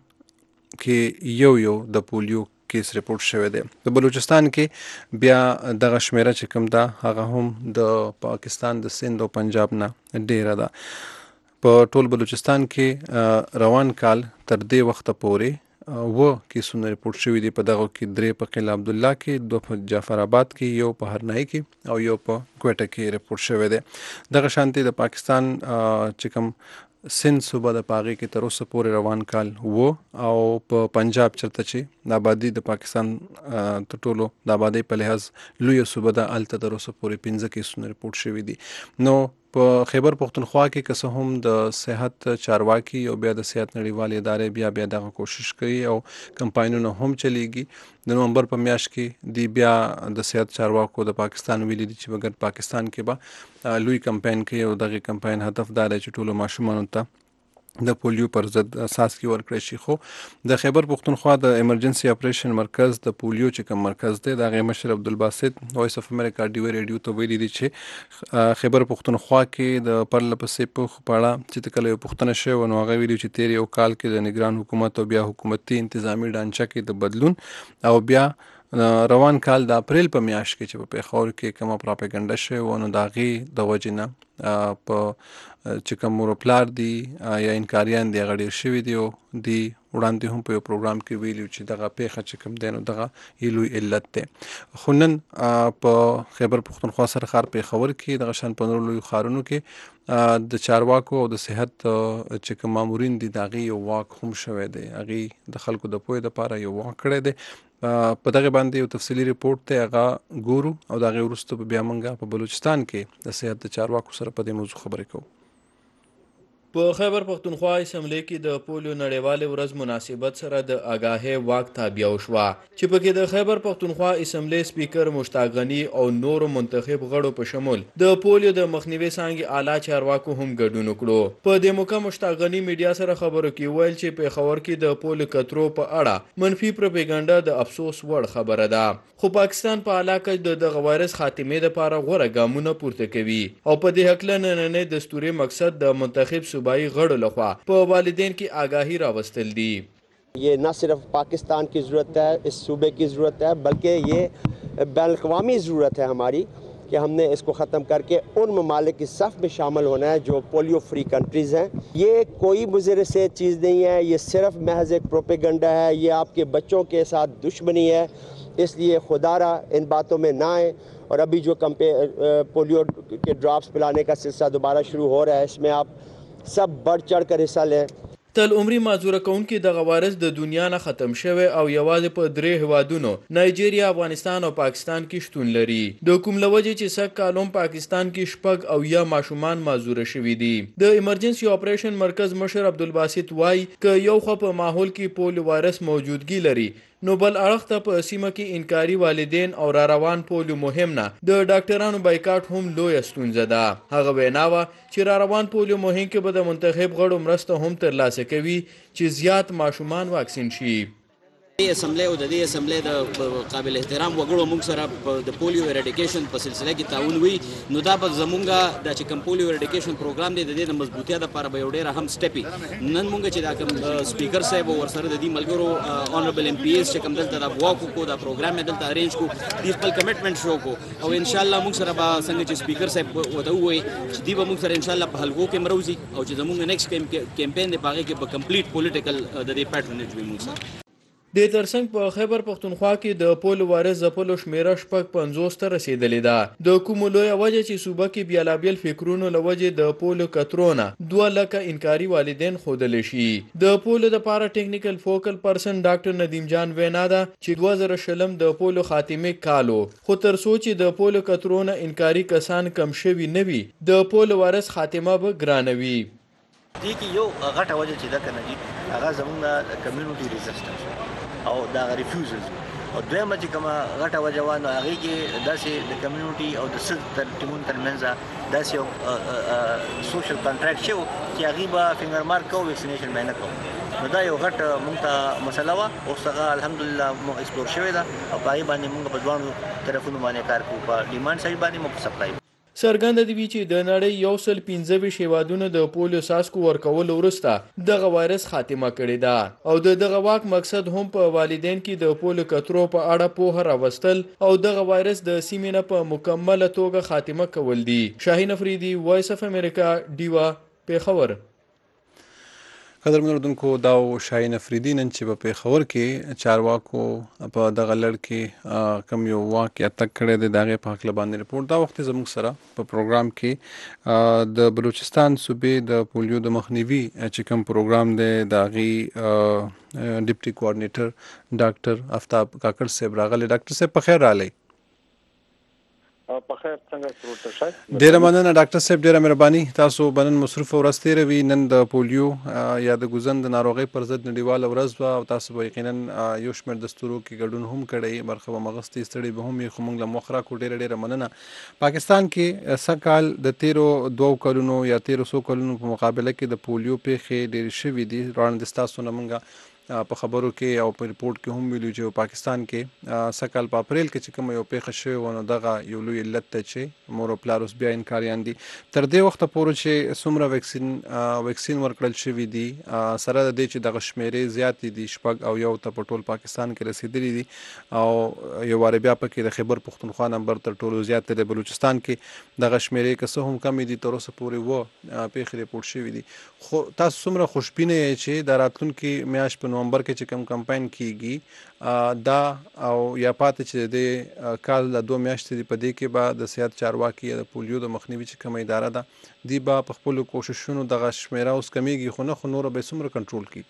کې یو یو د پولیو کیس ریپورټ شوی دی. د بلوچستان کې بیا دغه شمیره چې کوم ده هغه هم د پاکستان د سند او پنجاب نه ډیره ده. په ټول بلوچستان کې روان کال تر دې وخته پورې و کیسونه ریپورټ شوي دي. په دغه کې درې په قلعه عبدالله کې، دوه په جعفر آباد کې، یو په هرنای کې او یو په کوټه کې ریپورټ شوی دی. دغه شانتي د پاکستان چې کوم سند صوبه د پاغې کې تر اوسه پورې روان کال وو او په پنجاب چرته چې د آبادي د پاکستان تر ټولو د آبادۍ په لحاظ لویه صوبه ده، هلته تر اوسه پورې پنځه کیسونه ریپورټ شوي دي. نو په خیبر پښتونخوا کې که څه هم د صحت چارواکي او بیا د صحت نړیوالې ادارې بیا بیا دغه کوشش کوي او کمپاینونه هم چلیږي. د نومبر په میاشت کې دی بیا د صحت چارواکو د پاکستان ویلي دي چې بګر پاکستان کې به لوی کمپاین کوي او دغه کمپاین هدف دا دی چې ټولو ماشومانو ته د پولیو پر ضد څاڅکي ورکړی شي. خو د خیبر پښتونخوا د ایمرجنسي اپریشن مرکز د پولیو چې کوم مرکز دی د هغې مشر عبدالباسط وایس اف امریکا ډیو ریډیو ته ویلي دي چې خیبر پښتونخوا کې د پرله پسې پوښ په اړه چې کله یو پوښتنه شوې نو هغه ویلي چې تیر یو کال کې د نگران حکومت او بیا حکومتي انتظامی ډانچه کې د بدلون او بیا روان کال د اپریل په میاشت کې چې په پیښور کې کومه پراپګنډه شوې نو د هغې د وجې نه په چې کوم مور پلار دي یا انکاریان دي هغه ډېر شوي دي او دی وړاندې هم په یو پروګرام کې ویلي چې دغه پیښه چې کوم دی نو دغه یې لوی علت دی. خو نن په خیبر پښتونخوا سرخار پیښور کې دغه شان په نورو لویو ښارونو کې د چارواکو او د صحت چې کوم مامورین دي د هغې یو واک هم شوی دی. هغې د خلکو د پوهې دپاره یو واک کړی دی. په دغه باندې یو تفصیلي ریپورټ دی هغه ګورو او د هغې وروسته بیا موږ په بلوچستان کې د صحت د چارواکو سره په دې موضوع خبرې کوو. په خیبر پښتونخوا اسمبلی کې د پولیو نړیوالې ورځ مناسبت سره د آګاهۍ واک تابع وشوه چې پکې د خیبر پښتونخوا اسمبلی سپیکر مشتاق غني او نورو منتخب غړو په شمول د پولیو د مخنیوي څانګې اعلی چارواکو هم ګډون وکړو. په دې موقع مشتاق غني میډیا سره خبرو کې ویل چې پیښور کې د پولیو کترو په اړه منفي پروپاګاندا د افسوس وړ خبره ده. خو پاکستان په اعلی کچه د دغه وایرس خاتمې لپاره غوره ګامونه پورته کوي او په دې هکله نننی دستوري مقصد د منتخب صوبایي غړو لخوا په والدین کې آگاهی راوستل دي. ये न सिर्फ पाकिस्तान की ज़रूरत है, इस सूबे की ज़रूरत है, बल्कि ये बैनुल-अक़वामी ज़रूरत है हमारी कि हमने इसको ख़त्म करके उन ममालिक की सफ़ में शामिल होना है जो पोलियो फ्री कंट्रीज़ हैं. ये कोई मुज़र से चीज़ नहीं है, ये सिर्फ महज एक प्रोपेगेंडा है, ये आपके बच्चों के साथ दुश्मनी है. इसलिए खुदारा इन बातों में ना आए। और अभी जो कंपे पोलियो के ड्रॉप्स पिलाने का सिलसिला दोबारा शुरू हो रहा है, इसमें आप सब बढ़ चढ़ कर हिस्सा लें। تل عمري معذوره کوونکي دغه وایرس د دنیا نه ختم شوی او یوازې په درې هیوادونو نایجیریا، افغانستان او پاکستان کې شتون لري. د کوم لوجه چې سږ کال هم پاکستان کې شپږ او یا ماشومان معذوره شوي دي. د ایمرجنسي اپریشن مرکز مشر عبدالباسط وایي که یو خو په ماحول کې پولیو وایرس موجودګي لري، نو بل اړخ ته په سیمه کې انکاري والدین او را روان پولیو مهم نه د ډاکټرانو بایکاټ هم لویه ستونزه ده. هغه وینا وه چې را روان پولیو مهم کې به د منتخب غړو مرسته هم ترلاسه کوي چې زیات ماشومان واکسین شي. دې اسمبلی او د دې اسمبلی د قابل احترام وګړو موږ سره د پولیو اریډیکیشن په سلسله کې تعاون وي، نو دا به زمونږ د چې کوم پولیو اریډیکیشن پروګرام دی د دې د مضبوطیا لپاره به یو ډېر اهم سټپ وي. نن موږ چې دا کوم سپیکر صاحب او ورسره د دې ملګرو اونربل ایم پی ایز چې کوم دلته دا واک وکړو، دا پروګرام یې دلته ارینج کړو، دوی خپل کمیټمنټ شو کړو او انشاءالله موږ سره به څنګه چې سپیکر صاحب ورته ووایي چې دوی به موږ سره انشاءالله په حلقو کې مروزي او چې زموږ نیکسټ کیمپین دی په هغې کې به کمپلیټ پولیټیکل د دې پیټرنیج وي موږ سره. د ترڅنګ په خیبر پښتونخوا کې د پولیو وایرس ځپلو شمیره شپږ پنځوس ته رسېدلې ده. د کومو لویه وجه چې صوبه کې بیلابیل فکرونو له وجې د پولیو کترونه دوه لکه انکاري والدین ښودلی شي. د پولیو دپاره ټیکنیکل فوکل پرسن ډاکټر ندیم جان وینا ده چې دوه زره شلم د پولیو خاتمې کالو، خو تر څو چې د پولیو کترونه انکاري کسان کم شوي نه وي، د پولیو وایرس خاتمه به ګرانه وي. دې کې یو غټه وجه چې ده که نه دي هغه زموږ کمیونټي ریزسټنس او دا ریفیوزلز او دویمه چې کومه غټه وجه وه نو هغې کې داسې د کمیونټي او د سل تر ټیمونو تر منځه داسې یو سوشل کانټراکټ شوی چې هغې به فنګر مارک کوو، ویکسینیشن به یې نه کوو. نو دا یو غټ مونږ ته مسله وه، اوس هغه الحمدلله مونږ ایکسپلور شوې ده او په هغې باندې مونږ په دواړو طرفونو باندې کار کوو، په ډیمانډ سایډ باندې مونږ په سپلای. څرګنده دي چې د نړۍ یو سل پنځه ویشت هیوادونو د پولیو څاڅکو ورکولو وروسته دغه وایرس خاتمه کړې ده او د دغه واک مقصد هم په والدین کې د پولیو کترو په اړه پوهه راوستل او دغه وایرس د سیمې نه په مکمله توګه خاتمه کول دي. شاهین افریدي، وایس اف امریکا، ډیوا، پیښور. قدرمن اردوونکو، دا شاهین افریدي نن چې په پیښور کې چارواکو په دغه لړ کې کم یو واک یا تک کړی دی د هغې په هکله باندې رپورټ. دا وخت زموږ سره په پروګرام کې د بلوچستان صوبې د پولیو د مخنیوي چې کوم پروګرام دی د هغې ډیپټي کوارډینیټر ډاکټر افتاب کاکړ صاحب راغلی. ډاکټر صاحب په خیر راغلی. په خیر څنګه سروته شای. ډیره مننه ډاکټر صاحب، ډیره مهرباني. تاسو بنن مصروف ورځ تیروي. نن د پولیو یا د ګوزن د ناروغۍ پر ضد نړیواله ورځ وه او تاسو به یقینا یو شمېر دستورو کې ګډون هم کړی، برخه به مغستې ستړي به هم یې، خو موږ له مخ راکړو. ډیره ډیره مننه. پاکستان کې سږ کال د تیرو دوو کلونو یا تیرو څو کلونو په مقابله کې د پولیو پیښې ډېرې شوي دي. وړاندې ستاسو نه موږ په خبرو کې او په ریپورټ کې هم ویلو چې پاکستان کې سږ کال په اپریل کې چې کومه یو پیښه شوې وه نو دغه یو لوی علت دی چې مور او پلار اوس بیا انکاریان دي. تر دې وخته پورې چې څومره ویکسین ویکسین ورکړل شوي دي، سره د دې چې دغه شمېرې زیاتې دي، شپږ او یو ته په ټول پاکستان کې رسېدلي دي او یو وارې بیا پکې د خیبر پښتونخوا نمبر تر ټولو زیات دی. بلوچستان کې دغه شمېرې که څه هم کمې دي، تر اوسه پورې اووه پیښې ریپورټ شوي دي. خو تاسو څومره خوشبینه یې چې د راتلونکي میاشت په نومبر کې چې کوم کمپاین کیږي دا او یا پاتې چې د کال د دوه میاشتې دی په دې کې به د صحت چارواکي یا د پولیو د مخنیوي چې کومه اداره ده دی به په خپلو کوششونو دغه شمېره اوس کمیږي، خو نه خو نوره به یې څومره کنټرول کړي؟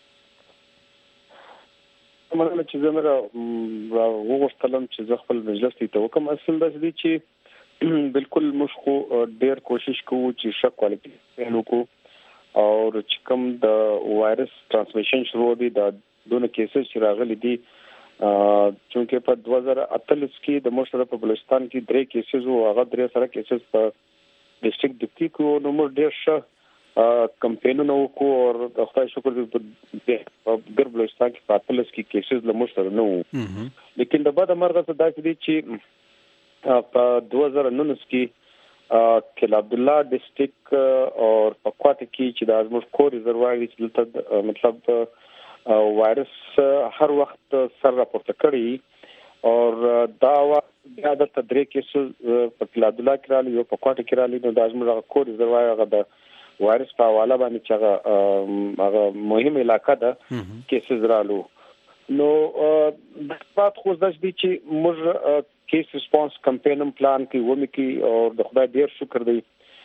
مننه چې زه مې وغوښتلم چې زه خپل مجلس ته وکړم. اصل داسې دی چې بالکل موږ خو ډېر کوشش کوو چې ښه کوالټي وکړو او چې کوم د وایرس ترانسمیشن شروع دی د دونه کیسز چې راغلي دي، چونکې په دوه زره اتلس کې د موږ سره په بلوچستان کې درې کیسز وو، هغه درې سره کیسز په ډسټرکټ ډپټي کې نو موږ ډېر ښه کمپینونه وکړو او د خدای شکر دی په ګر بلوچستان کې په اتلس کې کیسز له موږ سره نه وو. لیکن د بده مرغه څه داسې دي چې په دوه زره نولس کې کلا عبدالله ډسټرکټ او په کوټه کې چې د ازموږ کور ریزروار چې دلته مطلب وایرس هر وخت سر راپورته کړی او دا بیا د درې کیسز په کلا عبدالله کې راغلي، یو په کوټه کې راغلي. نو د ازموږ کور ریزروار هغه د وایرس په حواله باندې چې هغه هغه مهمه علاقه ده کیسز رالو. نو د بعد خو د دې چې موږ کیس ریسپانس کمپاین پلان کې و مې کې او د خدای ډیر شکر دی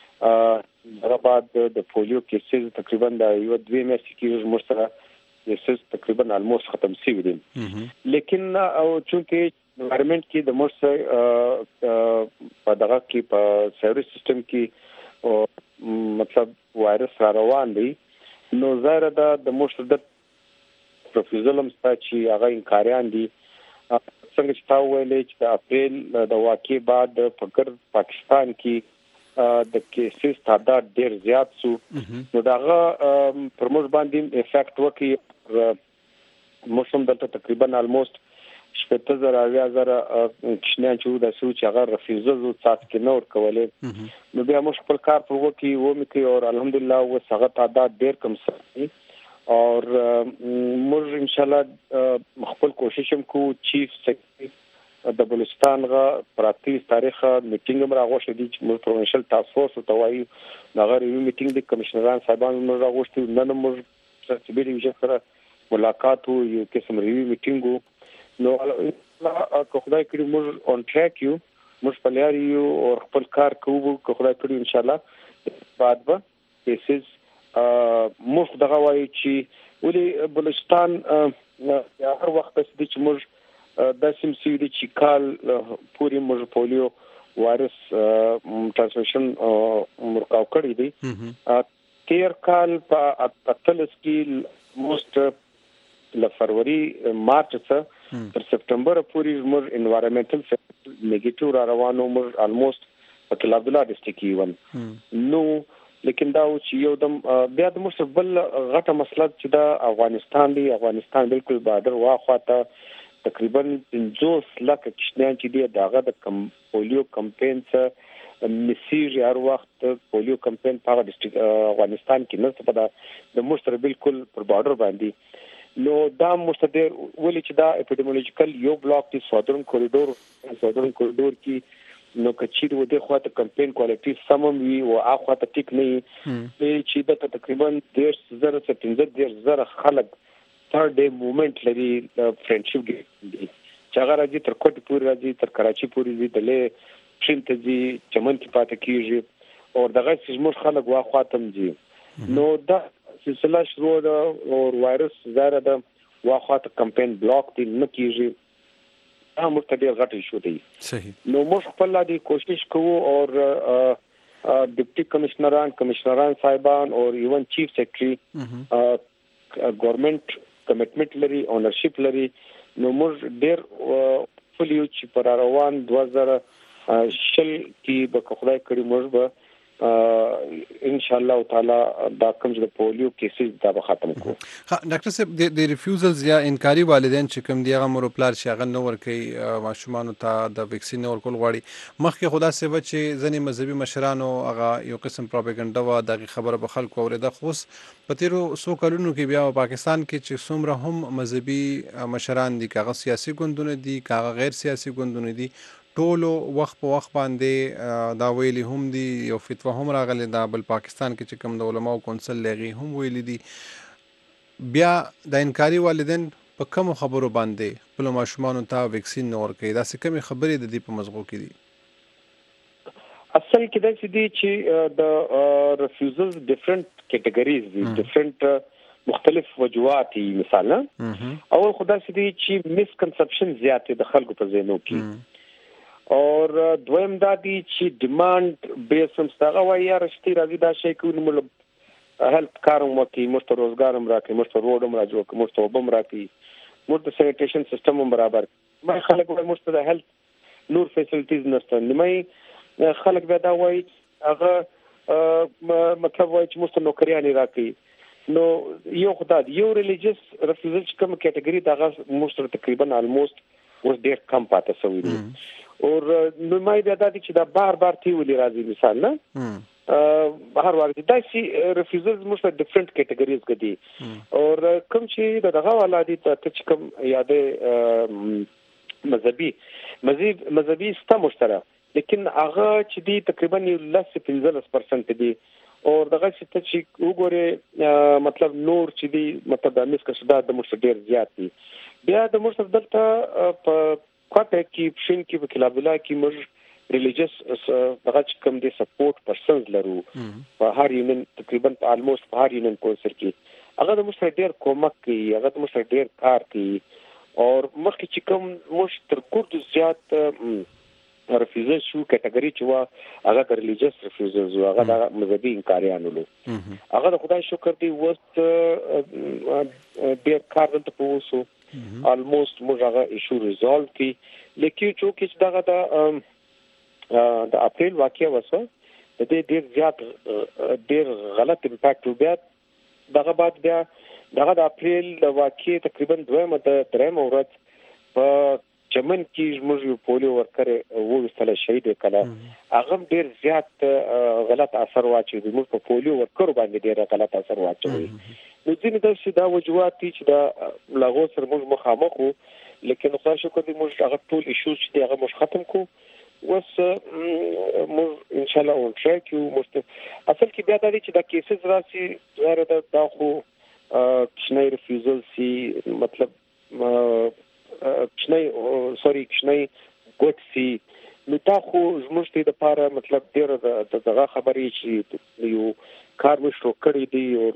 هغه بعد د پولیو کیسز تقریبا د یو دوه میاشتې کې موږ سره کیسز تقریبا الموست ختم شوي دي لیکن او چونکه انوایرنمنت کې د موږ سره په دغه کې په سرویس سیستم کې مطلب وایرس را روان دی نو زاره د موږ د پروفیزلم چې هغه انکاریان دي څنګه چې تاسو ویلې چې د اپریل د واقعي بعد د فکر پاکستان کې د کیسز تعداد ډیر زیات شو نو داغه پر موږ باندې افیکټ وکړي موسم دلته تقریبا الموست شپږ زره اویا زره کښنه چې د سوچ هغه رفیزل سات کې نور کولې نو بیا موږ خپل کار په وکي و مې کوي او الحمدلله وسغه تعداد ډیر کم شي اور موږ ان شاء الله خپل کوشش هم کوو چیف سیکریټری د بلوچستان غا پراتیس تاریخ میټینګ هم راغوښتي دي چې موږ پروینشل ټاسک فورس ته وایي دا غوړي میټینګ د کمشنران صاحبانو موږ راغوښتي نن موږ سره بیډینګ سره ملاقات وو یو قسم ریویو میټینګ نو الله کو خدای کړي موږ اون ټریک یو موږ په لاري یو او خپل کار کوو کو خدای کړي ان شاء الله بعد به کیسز موږ دغه وایي چې ولې بلوچستان هر وخت د چې موږ د سیم سی دی چې کال پوری موږ پولیو وایرس ترانسمیشن مرکاو کړی دی تیر کال په اتلس کې موست ل فروری مارچ څخه تر سپټمبر پورې موږ انوایرنمنټل نیگیټیو را روانو موږ الموست په کله عبد الله ډسټریکټ یو نو لیکن دا چې یو دم بیا د مستقبل غټه مسله چې دا افغانستان دی افغانستان بالکل بادر واخواته تقریبا پنځوس لک کښنیان چې دی داغه د کم پولیو کمپاین څخه مسیر هر وخت پولیو کمپاین په ډسټریکټ افغانستان کې نه څه د مستر بالکل پر بارډر باندې نو دا مستدیر ولې چې دا اپیډیمیولوژیکل یو بلاک دی سودرن کوریډور سودرن کوریډور کې نو کچیر و دې خواته کمپاین کوالټي سمم وی او اخوا ته ټیک نه چې دا تقریبا ډیر زره ستنځه ډیر زره خلک تر ډې موومېنټ لري فرندشپ دی چې هغه راځي تر کوټ پورې راځي تر کراچي پورې دی دلې شینته دي چمن کې پاتې کیږي او دغه سیمور خلک واخوا تم دي نو دا سلسله شروع ده او وایرس زاره ده واخوا ته کمپاین بلاک دی نه کیږي دا مستدیر غټ شو دی صحیح نو موږ خپل د کوشش کوو او ډیپټي کمشنران کمشنران صاحبان او ایون چیف سیکریټری ګورنمنت کمټمنټ لري اونرشپ لري نو موږ ډیر فلیو چې پر روان دوه زره شل کې به خدای کړی موږ به ان شاء الله تعالی دا کوم د پولیو کیسز دا به ختم کوو. ها ډاکټر صاحب د ریفیوزلز یا انکاری والدین چې کوم دی هغه مور پلار چې هغه نو ورکي ماشومان ته د ویکسین ورکول غواړي مخکې خدا سبا چې ځنې مذهبي مشرانو هغه یو قسم پروپاګاندا و دغه خبره به خلکو اوریده خوس په تیرو سو کلونو کې بیا پاکستان کې چې څومره هم مذهبي مشران دي کاغه سیاسي ګوندونه دي کاغه غیر سیاسي ګوندونه دي ټولو وخت په وخت باندې دا ویلي هم دي یو فتوا هم راغلی دا بل پاکستان کې چې کوم د علماو کونسل لغي هم ویلي دي بیا د انکاری والدین په کوم خبرو باندې خپل ماشومان ته ویکسین نور کوي دا څه کوم خبرې د دې په مزغو کې دي اصل کې دا چې دي چې د ریفیوزلز ډیفرنٹ کیټګریز دي ډیفرنٹ مختلف وجوهات مثلا اول خدا چې دي چې مسکنسپشن زیات د خلکو په ذهنو کې اور دویم دا دی چې ډیماند بیس هم ستغه وایي رښتې راځي دا شی کوي موږ هیلث کارم وکي موږ روزګار هم راکړي موږ روډ هم راجو موږ ته وبم راکړي موږ د سینیټیشن سیستم هم برابر ما خلک وایي موږ ته د هیلث نور فیسیلیټیز نشته نیمه خلک بیا دا وایي هغه مطلب وایي چې موږ ته نوکریانې راکړي نو یو خدای یو ریلیجیس ریفیوزل چې کوم کیټګری دا موږ ته تقریبا الموست اوس ډیر کم پاتې شوی دی اور نو مې بیا د دې چې دا بار بار تی ولې راځي مثال نه هر وخت دا چې ریفیوزلز موږ ته ډیفرنٹ کیټګریز کدي اور کوم چې دغه ولادي ته چې کوم یادې مذهبي مذهب مذهبي ستا مشترک لیکن هغه چې دی تقریبا لس پنځلس پرسنټ دی اور دغه چې وګوره مطلب نور چې دی مطلب د مسکه شدا د مشتډیر زیات دي بیا د موږ دلته په کوټه کې پښین کې په کلاب الله کې موږ ریلیجیس دغه کوم دي سپورټ پرسنز لرو په هر یونین تقریبا په الموست په هر یونین کونسل کې هغه د موږ ډیر کومک کوي هغه د موږ ډیر کار کوي او مخکې چې کوم موږ تر ګردو زیات رفیوزل شو کټګوري چې وا هغه د ریلیجیس رفیوزل زو هغه د مذهبي انکاریانو له هغه د خدای شکر دی وست ډیر کار دلته پوسو almost موږ هغه ایشو ریزولف کی لیکن چې دغه د د اپریل واقعیا وسو د دې ډیر زیات ډیر غلط امپاکټ وبیا دغه بعد بیا دغه د اپریل د واقعي تقریبا دویمه د درېمه ورځ په چمن کې موږ یو پولیو ورکر وو وستل شهید کړه هغه ډیر زیات غلط اثر واچوي موږ په پولیو ورکر باندې ډیر غلط اثر واچوي نو ځینې د شدا وجوهات چې دا لاغو سره موږ مخامخ وو لیکن خو شکر دې موږ هغه ټول ایشوز چې هغه موږ ختم کو وس موږ ان شاء الله اون ټریک یو مست اصل کې بیا دا چې دا کیسز راسي زره دا دا خو کښنه ریفیوزل سی مطلب کښنه سوري کښنه ګوت سی نو تا خو زموږ ته د پاره مطلب ډیر د دغه خبرې چې یو کار مو شروع کړی دی او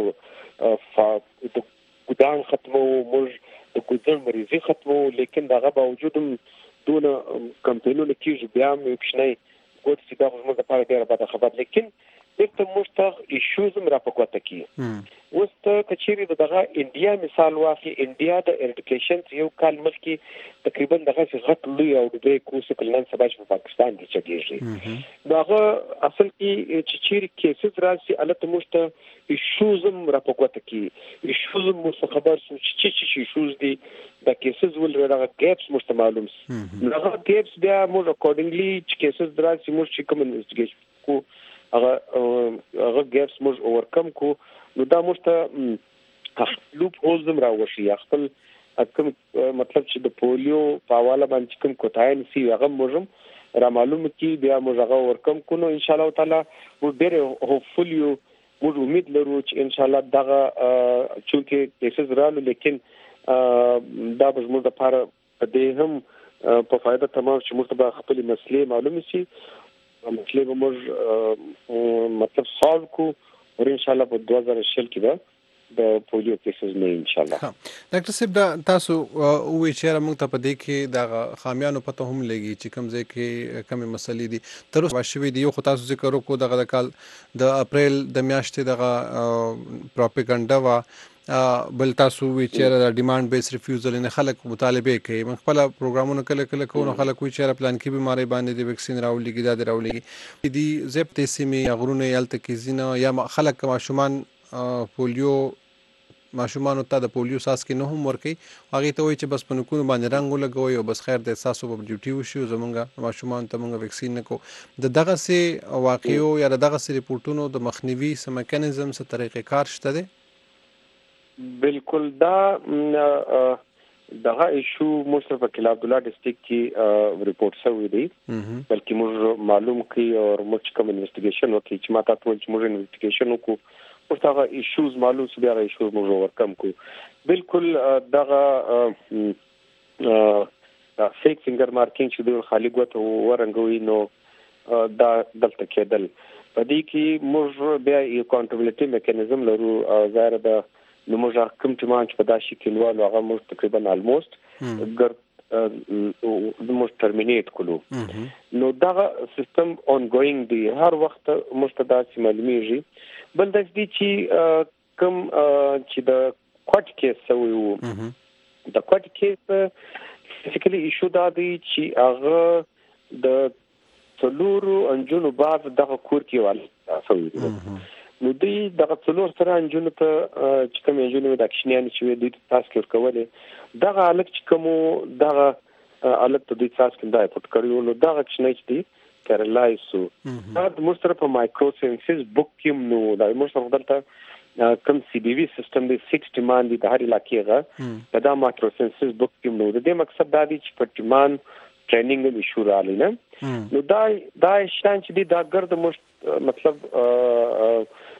موږ د ګدان ختمو موږ د ګدان مریضي ختمو لیکن دغه باوجود دونه کمپینونه کیږي بیا مې کښنه ګوت سی دا موږ د پاره ډیر بده خبر لیکن دغه مشتاق ایشوز را پکوته کی وست کچيري دغه انډیا مثال واخی انډیا د ایډوکیشن یو کال مخکې تقریبا دغه غټ لوی او د کوڅه کلن سبا په پاکستان کې چګیږي دغه اصل کې چچيري کیسز راسي الته مشت ایشوز را پکوته کی ایشوز مو خبر سو چې چې ایشوز دي د کیسز ول دغه ګیپس مشت معلوم دغه ګیپس بیا مو اکورډنګلی کیسز دراسي مو چې کوم انویسټیګیشن کو هغه هغه ګیپس موږ اورکم کو نو دا موږ لوپ هولز هم راوشي خپل کوم مطلب چې د پولیو په حواله باندې کوم کوتاین سی هغه موږ را معلوم کی بیا موږ هغه اورکم کو نو ان شاء الله تعالی موږ ډېر هوپفل یو موږ امید لرو چې ان شاء الله دغه چونکه کیسز رالو لیکن دا به موږ لپاره دې هم په فائدہ تمام چې موږ به خپل مسلې معلوم شي مسلې به موږ مطلب سالو کو اور ان شاء الله په دوه زره شل کې به د پولیو کیسز نه ان شاء الله ډاکټر صاحب دا تاسو وی چې موږ ته په دې کې د خامیانو پته هم لګي چې کوم ځای کې کومه مسلې دي تر اوسه شوي دي یو خو تاسو ذکر وکړو دغه کال د اپریل د میاشتې دغه پروپاګاندا وا بل تاسو وی چې د ډیماند بیس ریفیوزل نه خلک مطالبه کوي من خپل پروګرامونه کله کله کوو خلک وی چې پلان کې بیماری باندې د ویکسین راولېږي دا راولېږي دي زپت سیمه غرونه یالته کې زینه یا خلک ماشومان پولیو ماشومان ته د پولیو ساس کې نه هم ورکي هغه ته وی چې بس په نکونو باندې رنگ ولګوي او بس خیر د احساسو په ډیوټي وشي زمونږ ماشومان ته مونږ ویکسین نه کو د دغه سي واقعو یا دغه سي ریپورتونو د مخنیوي سم میکانیزم څه طریقې کار شته دي بالکل دا دغه ایشو مصرف کلا عبد الله ډسټریکټ کې ریپورت شوی دی بلکې موږ معلوم کړی او موږ کوم انویسټیګیشن وکړي چې ماته ټول چې موږ انویسټیګیشن وکړو او هغه ایشوز معلوم شو بیا ایشوز موږ ورکم کو بالکل دغه دا فیک فینګر مارکینګ چې د خالي ګوت ورنګوي نو دا دلته کېدل په دې کې موږ بیا یو اکاونټیبিলিټي میکانیزم لرو زاره د نو موږ کوم چې مانچ په داسې کې نو هغه موږ تقریبا الموست ګر موږ ترمینیټ کړو نو دا سیستم اون ګوینګ دی هر وخت مستدا معلومیږي بل د دې چې کوم چې د کوټ کیس سوی د کوټ کیس فزیکلی ایشو دا دی چې هغه د څلورو انجونو بعد دغه کور کې وال سوی دی نو دی دغه څلور سره انجونو ته چې کوم انجونو د اکشنیان چې دوی تاسو کې کولې دغه الګ چې کوم دغه الګ ته دوی تاسو کې دای پټ کړیو نو دغه چې نه چې کارلایسو دا د مستر په مایکرو ساينسز بوک کې نو دا مستر دلته کوم سی بي وی سیستم دی سکس ډیماند د هر علاقې غا دا مایکرو ساينسز بوک کې نو د دې مقصد دا دی چې په ډیماند ټریننګ به شروع علي نه نو دا دا شان چې دا ګرد مست مطلب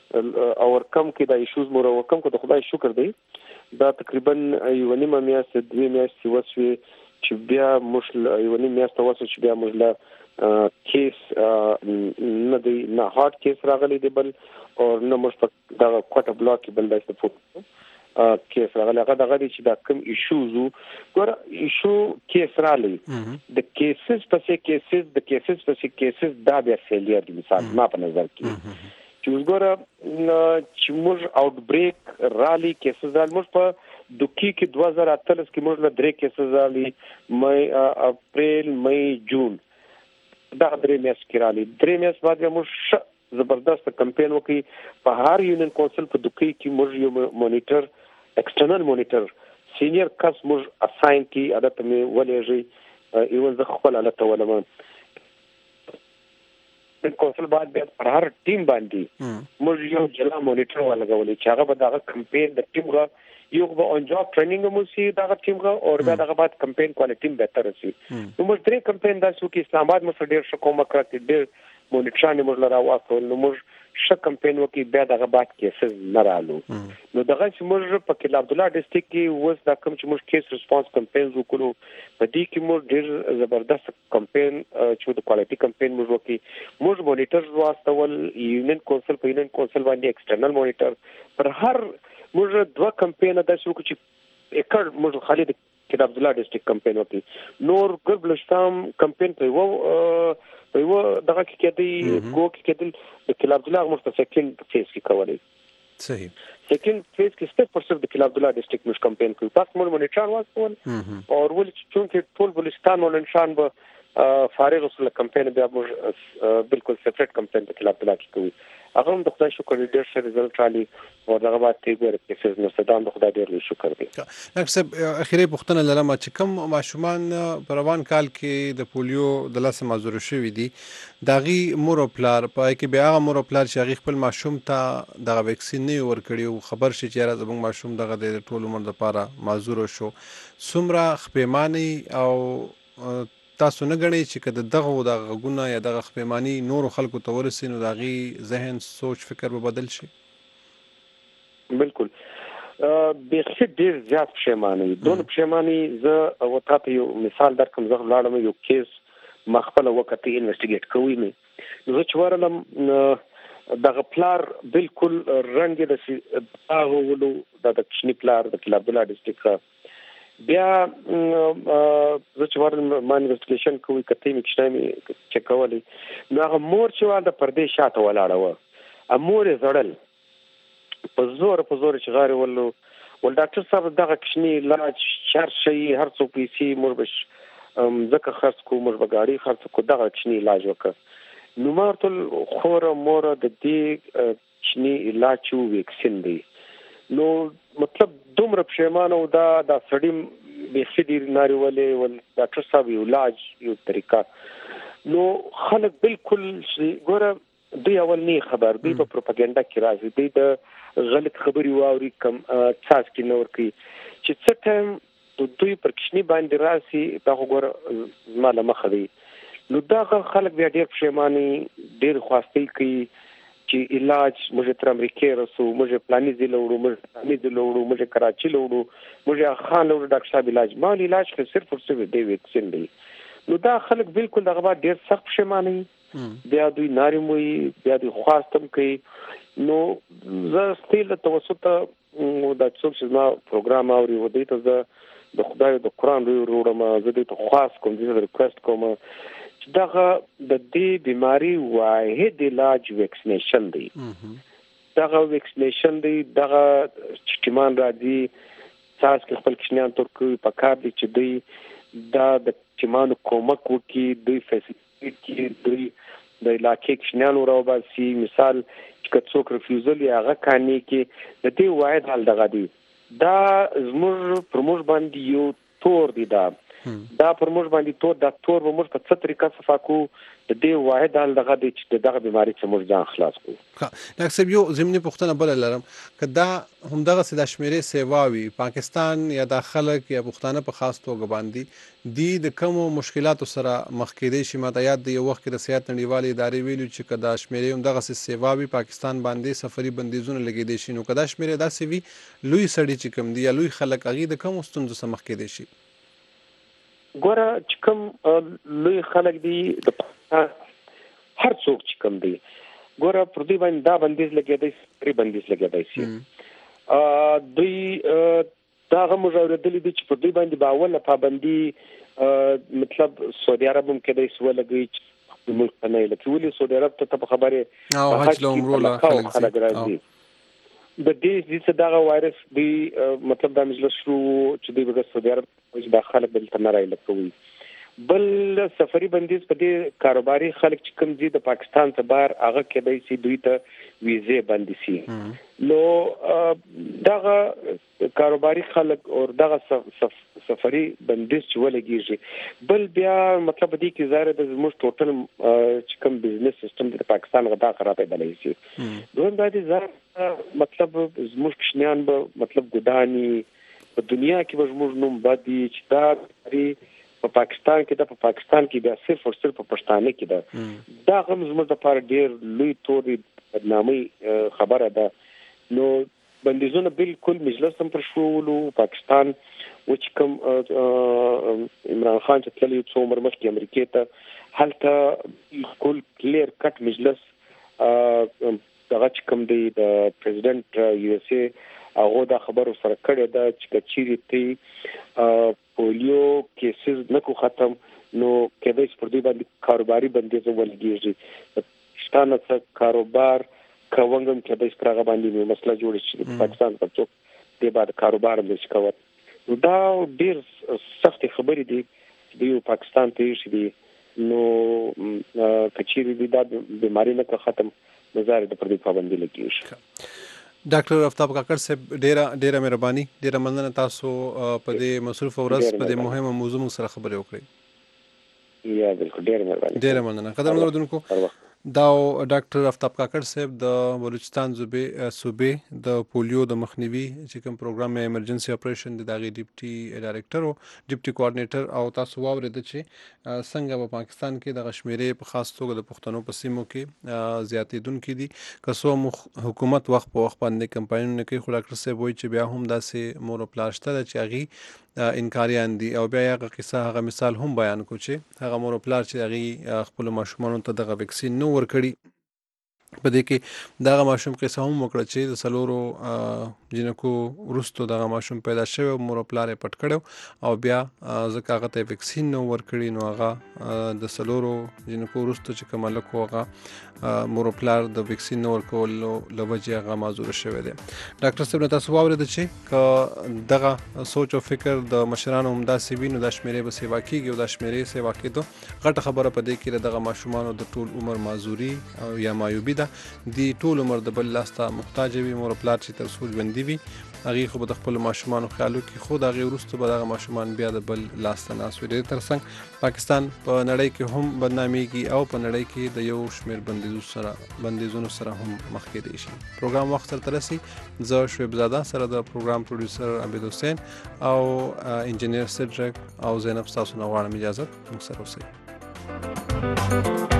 اورکم کې دا ایشوز مور اورکم کو د خدای شکر دی دا تقریبا یو نیمه میاشت دوه میاشتې وسوي چې بیا مشل یو نیمه میاشت وسو چې بیا مجله کیس نه دی نه هارت کیس راغلی دی بل او نه مش په دا کوټه بلاک بل داسې فوټ کیس راغلی هغه دغه چې دا کوم ایشوز ګور ایشو کیس رالی د کیسز پسې کیسز د کیسز پسې کیسز دا بیا فیلیر دی مثال ما په نظر کې چې وګوره چې موږ آوټ بریک رالي کیسز رالي موږ په دوکي کې دوه هزار اتلس کې موږ له درې کیسز رالي مې اپریل مې جون دا درې میاشتې کې رالي درې میاشتې بعد موږ زبردست کمپین وکړي په هر یونین کونسل په دوکي کې موږ یو مونیټر ایکسټرنل مونیټر سینیئر کس موږ اساین کی عادت مې ولېږي ایون زه خپل عادت ولم کونسل بعد بیا پر هر ټیم باندې موږ یو جلا مونیټر ولګولې چې هغه به دغه کمپین د ټیم غو یو به اون جاب ټریننګ مو سي دغه ټیم غو او بیا دغه بعد کمپین کوالټي بهتر شي نو موږ درې کمپین داسو کې اسلام آباد مو ډېر شو کومه کړی ډېر مونیټرانه موږ لرا واخول نو موږ ش کمپین وکي بیا دغه بعد کیسز نه رالو نو دغه چې موږ په کله عبد الله ډیسټریکټ کې وس دا کوم چې موږ کیس ریسپانس کمپین وکړو په دې کې موږ ډېر زبردست کمپین چې د کوالټي کمپین موږ وکي موږ مونیټر واستول یونین کونسل په یونین کونسل باندې ایکسټرنل مونیټر پر هر موږ دوه کمپین د شو چې اکړ موږ خالد کې عبد الله ډیسټریکټ کمپین وکي نور ګربلستان کمپین په و په و دغه کې کېدی ګو کې کېدل د کلاب الله موږ په سیکنډ فیز کې کولای صحیح سیکنډ فیز کې ستاسو پرسر د کلاب الله ډیسټریکټ موږ کمپین کوي تاسو موږ مونیټر واسول او ول چې ټول بلستان ول نشان به فارغ رسول کمپین بیا موږ بالکل سیپریټ کمپین د کلاب الله کې کوي هغه هم د خدای شکر ډېر ښه رزلټ رالي او دغه بعد ته ګوره کیسز نو صدام د خدای ډېر شکر دی ډاکټر صاحب اخیری پوښتنه لرم چې کوم ماشومان په روان کال کې د پولیو د لاسه معذور شوي دي داغي مور او پلار په کې بیا هغه مور او پلار چې هغه خپل ماشوم ته دغه ویکسین نه ورکړي او خبر شي چې را زموږ ماشوم دغه د ټول عمر لپاره معذور شو څومره خپېمانی او تاسو نه غنئ چې کله دغه د غونه یا دغه خپېمانی نور خلکو ته ورسي نو دغه ذهن سوچ فکر به بدل شي بالکل به څه ډیر زیات پښیمانی دون پښیمانی زه او تاسو یو مثال درکم زه لاړم یو کیس مخفله وخت انویسټیګیټ کوي نو زه چوارلم دغه پلار بالکل رنګ د هغه ولو د کشنی پلار د کلاب الله ډیسټریکټ بیا زه چې ورته ما انویسټیګیشن کوي کته مې کښنه چک کولې نو هغه مور چې ول د پردې شاته ولاړه و امور زړل په زور په زور چې غاري ولو ول ډاکټر صاحب دغه کښنی علاج شر شي هر څو پیسې مربش ځکه خرڅ کو مربه غاړي خرڅ کو دغه کښنی علاج وکړ نو مرتل خور مور د دې کښنی علاج او ویکسین دی نو مطلب دومره پښیمانه او دا د سړی به خدي ناري ولې ول ډاکټر صاحب یو علاج یو طریقہ نو خلک بالکل ګوره دوی اول نه خبر دوی په پروپاګاندا کې راځي دوی د غلط خبري واوري کم تاسو کې نور کوي چې څه ټایم دوی پر کښنی باندې راسي دا ګوره ماله مخ دی نو دا خلک بیا ډېر پښیماني ډېر خواسته کوي چې علاج موږ تر امریکای رسو موږ پلاني ځای لوړو موږ پلاني ځای لوړو موږ کراچي لوړو موږ خان لوړو ډاکټر صاحب علاج ما علاج کې صرف او صرف دی ویکسین دی نو دا خلک بالکل دغه بعد ډېر سخت پښیماني بیا دوی نارموي بیا دوی خواستم کوي نو زه ستیل توسط دا څو ما پروګرام اوري و دې ته زه د خدای د قران وروړم زه دې ته خاص کوم دې ریکوست کوم دغه د دې بیماری واحد علاج ویکسینیشن دی دغه ویکسینیشن دی دغه چټمان راځي تاسو کې خپل کښنیان تر کوي په کار دي چې دوی دا د چمانو کومک وکي دوی فیسیلیټي دوی د علاقې کښنیان وروباسي مثال چې څوک ریفیوزل یا هغه کانی کې د دې واحد حل دغه دی دا زموږ پرموږ باندې یو تور دی دا دا پر موږ باندې تور دا تور به موږ په څه طریقه صفا کو د دې واحد حل دغه د چې دغه بیماری څخه موږ ځان خلاص کړو. ډاکټر صاحب یو ضمني پوښتنه بل لرم که دا همدغه سي د شمیرې سیواوي پاکستان یا د خلک یا پښتانه په خاص توګه باندې دی د کومو مشکلاتو سره مخ کېدی شي. ماته یاد دی یو وخت کې د صحت نړیوالې ادارې ویلو چې که دا شمیرې همدغه سي سیواوي پاکستان باندې سفري بندیزونه لګېدی شي نو که دا شمیرې داسې وي لوی سړي چې کوم دي یا لوی خلک هغې د کومو ستونزو سره مخ کېدی شي؟ ګوره چې کوم لوی خلک دي د هر څوک چې کوم دی ګوره پر دوی باندې دا بندیز لګېدی سفري بندیز لګېدی شي. دوی دا هغه موږ اورېدلي دي چې پر دوی باندې به اوله پابندي مطلب سعودي عرب هم کېدی شي ولګوي چې ملک ته نه یې لکه ولې سعودي عرب ته په خبرې او حج له عمرو له خلک راځي د دې چې دغه وایرس دی مطلب دا مجلس شروع چې دوی به سعودي عرب چې دا خلک دلته نه رایلکوي. بل سفري بندیز په دې کاروباري خلک چې کوم دي د پاکستان څخه بهر هغه کېدای شي دوی ته ویزې بندي شي. نو دغه کاروباري خلک او دغه سفري بندیز چې ولګیږي بل بیا مطلب دې کې ظاهر د زموږ ټوټل چې کوم بزنس سیستم د پاکستان غدا خرابې بلای شي. دوی دا دي ظاهر مطلب زموږ کشنیان به مطلب ګداني په دنیا کې به زموږ نوم بدی چې دا په پاکستان کې د په پاکستان کې بیا صرف او صرف په پښتانه کې ده دا هم زموږ لپاره ډېر لوی توري بدنامي خبره ده. نو بندیزونه بالکل مجلس هم پر شولو پاکستان و چې کوم عمران خان چې تللی څو عمر مخکې امریکې ته هلته بالکل کلیر کټ مجلس دغه چې کوم دی د پریزیدنت یو اس اے هغه دا خبرو سره کړې ده چې کچيري ته پولیو کیسز نکو ختم نو کېدای شي پر دې باندې کاروباري بندیز ولګیږي. پاکستان څخه کاروبار کوونګم کېدای شي هغه باندې مسله جوړ شي پاکستان په څوک دې باندې کاروبار نشي کولای. دا ډېر سخت خبرې دي چې پاکستان ته شي دي نو کچيري دې دا بیماری نه ختم نظر د پر دې پابندي لګیږي. ډاکټر افتاب کاکړ صاحب ډیره ډیره مهرباني ډیره مننه تاسو په دې مصروف ورځ په دې مهمه موضوع سره خبرې وکړې. یا بالکل ډیره مهرباني ډیره مننه قدر اوریدونکو دا ډاکټر افتاب کاکړ صاحب د بلوچستان صوبې صوبې د پولیو د مخنیوي چې کوم پروګرام ایمرجنسي اپریشن د دغه ډیپټي ډایریکټر او ډیپټي کوارډینیټر او تاسو واورید چې څنګه په پاکستان کې د شمیرې په خاص توګه د پښتنو په سیمو کې زیاتېدونکو دي که څو حکومت وخت په وخت باندې کمپاینونه کوي خو ډاکټر صاحب وایي چې بیا هم داسې مور پلاش ته چې هغه انکاریان دي او بیا هغه قصه هغه مثال هم بیان کو چې هغه مور پلار چې هغه خپل ماشومان ته دغه ویکسین نو ورکړي په دې کې دغه ماشوم قصه هم وکړه چې د سلورو جنکو ورستو دغه ماشوم پیدا شوی مور پلار یې پټ کړو او بیا ځکه هغه ته ویکسین نو ورکړي نو هغه د سلورو جنکو ورستو چې کومه لکه هغه مور پلار د ویکسین نو ورکول لوجه هغه معذور شوی دی. ډاکټر صاحب تاسو واورید چې ک دغه سوچ او فکر د مشرانو هم داسې وي نو د شمیرې به سیوا کیږي او د شمیرې سیوا کېدو غټه خبره په دې کې دغه ماشومانو د ټول عمر معذوري او یا معیوبي ده دی ټول عمر د بل لاسته محتاج وي مور پلار چې تر څو ژوندي وي هغې خو به د خپلو ماشومانو خیال وکړي خو د هغې وروسته به دغه ماشومان بیا د بل لاسته ناست وي. د دې تر څنګ پاکستان په نړۍ کې هم بدنامېږي او په نړۍ کې د یو شمېر بندیزونو سره بندیزونو سره هم مخ کېدی شي. پروګرام وخت سره رسي زه شعیب زاده سره د پروګرام پروډوسر عبید حسین او انجینیر سیډرک او زینب ستاسو نه غواړم اجازه موږ سره اوسئ.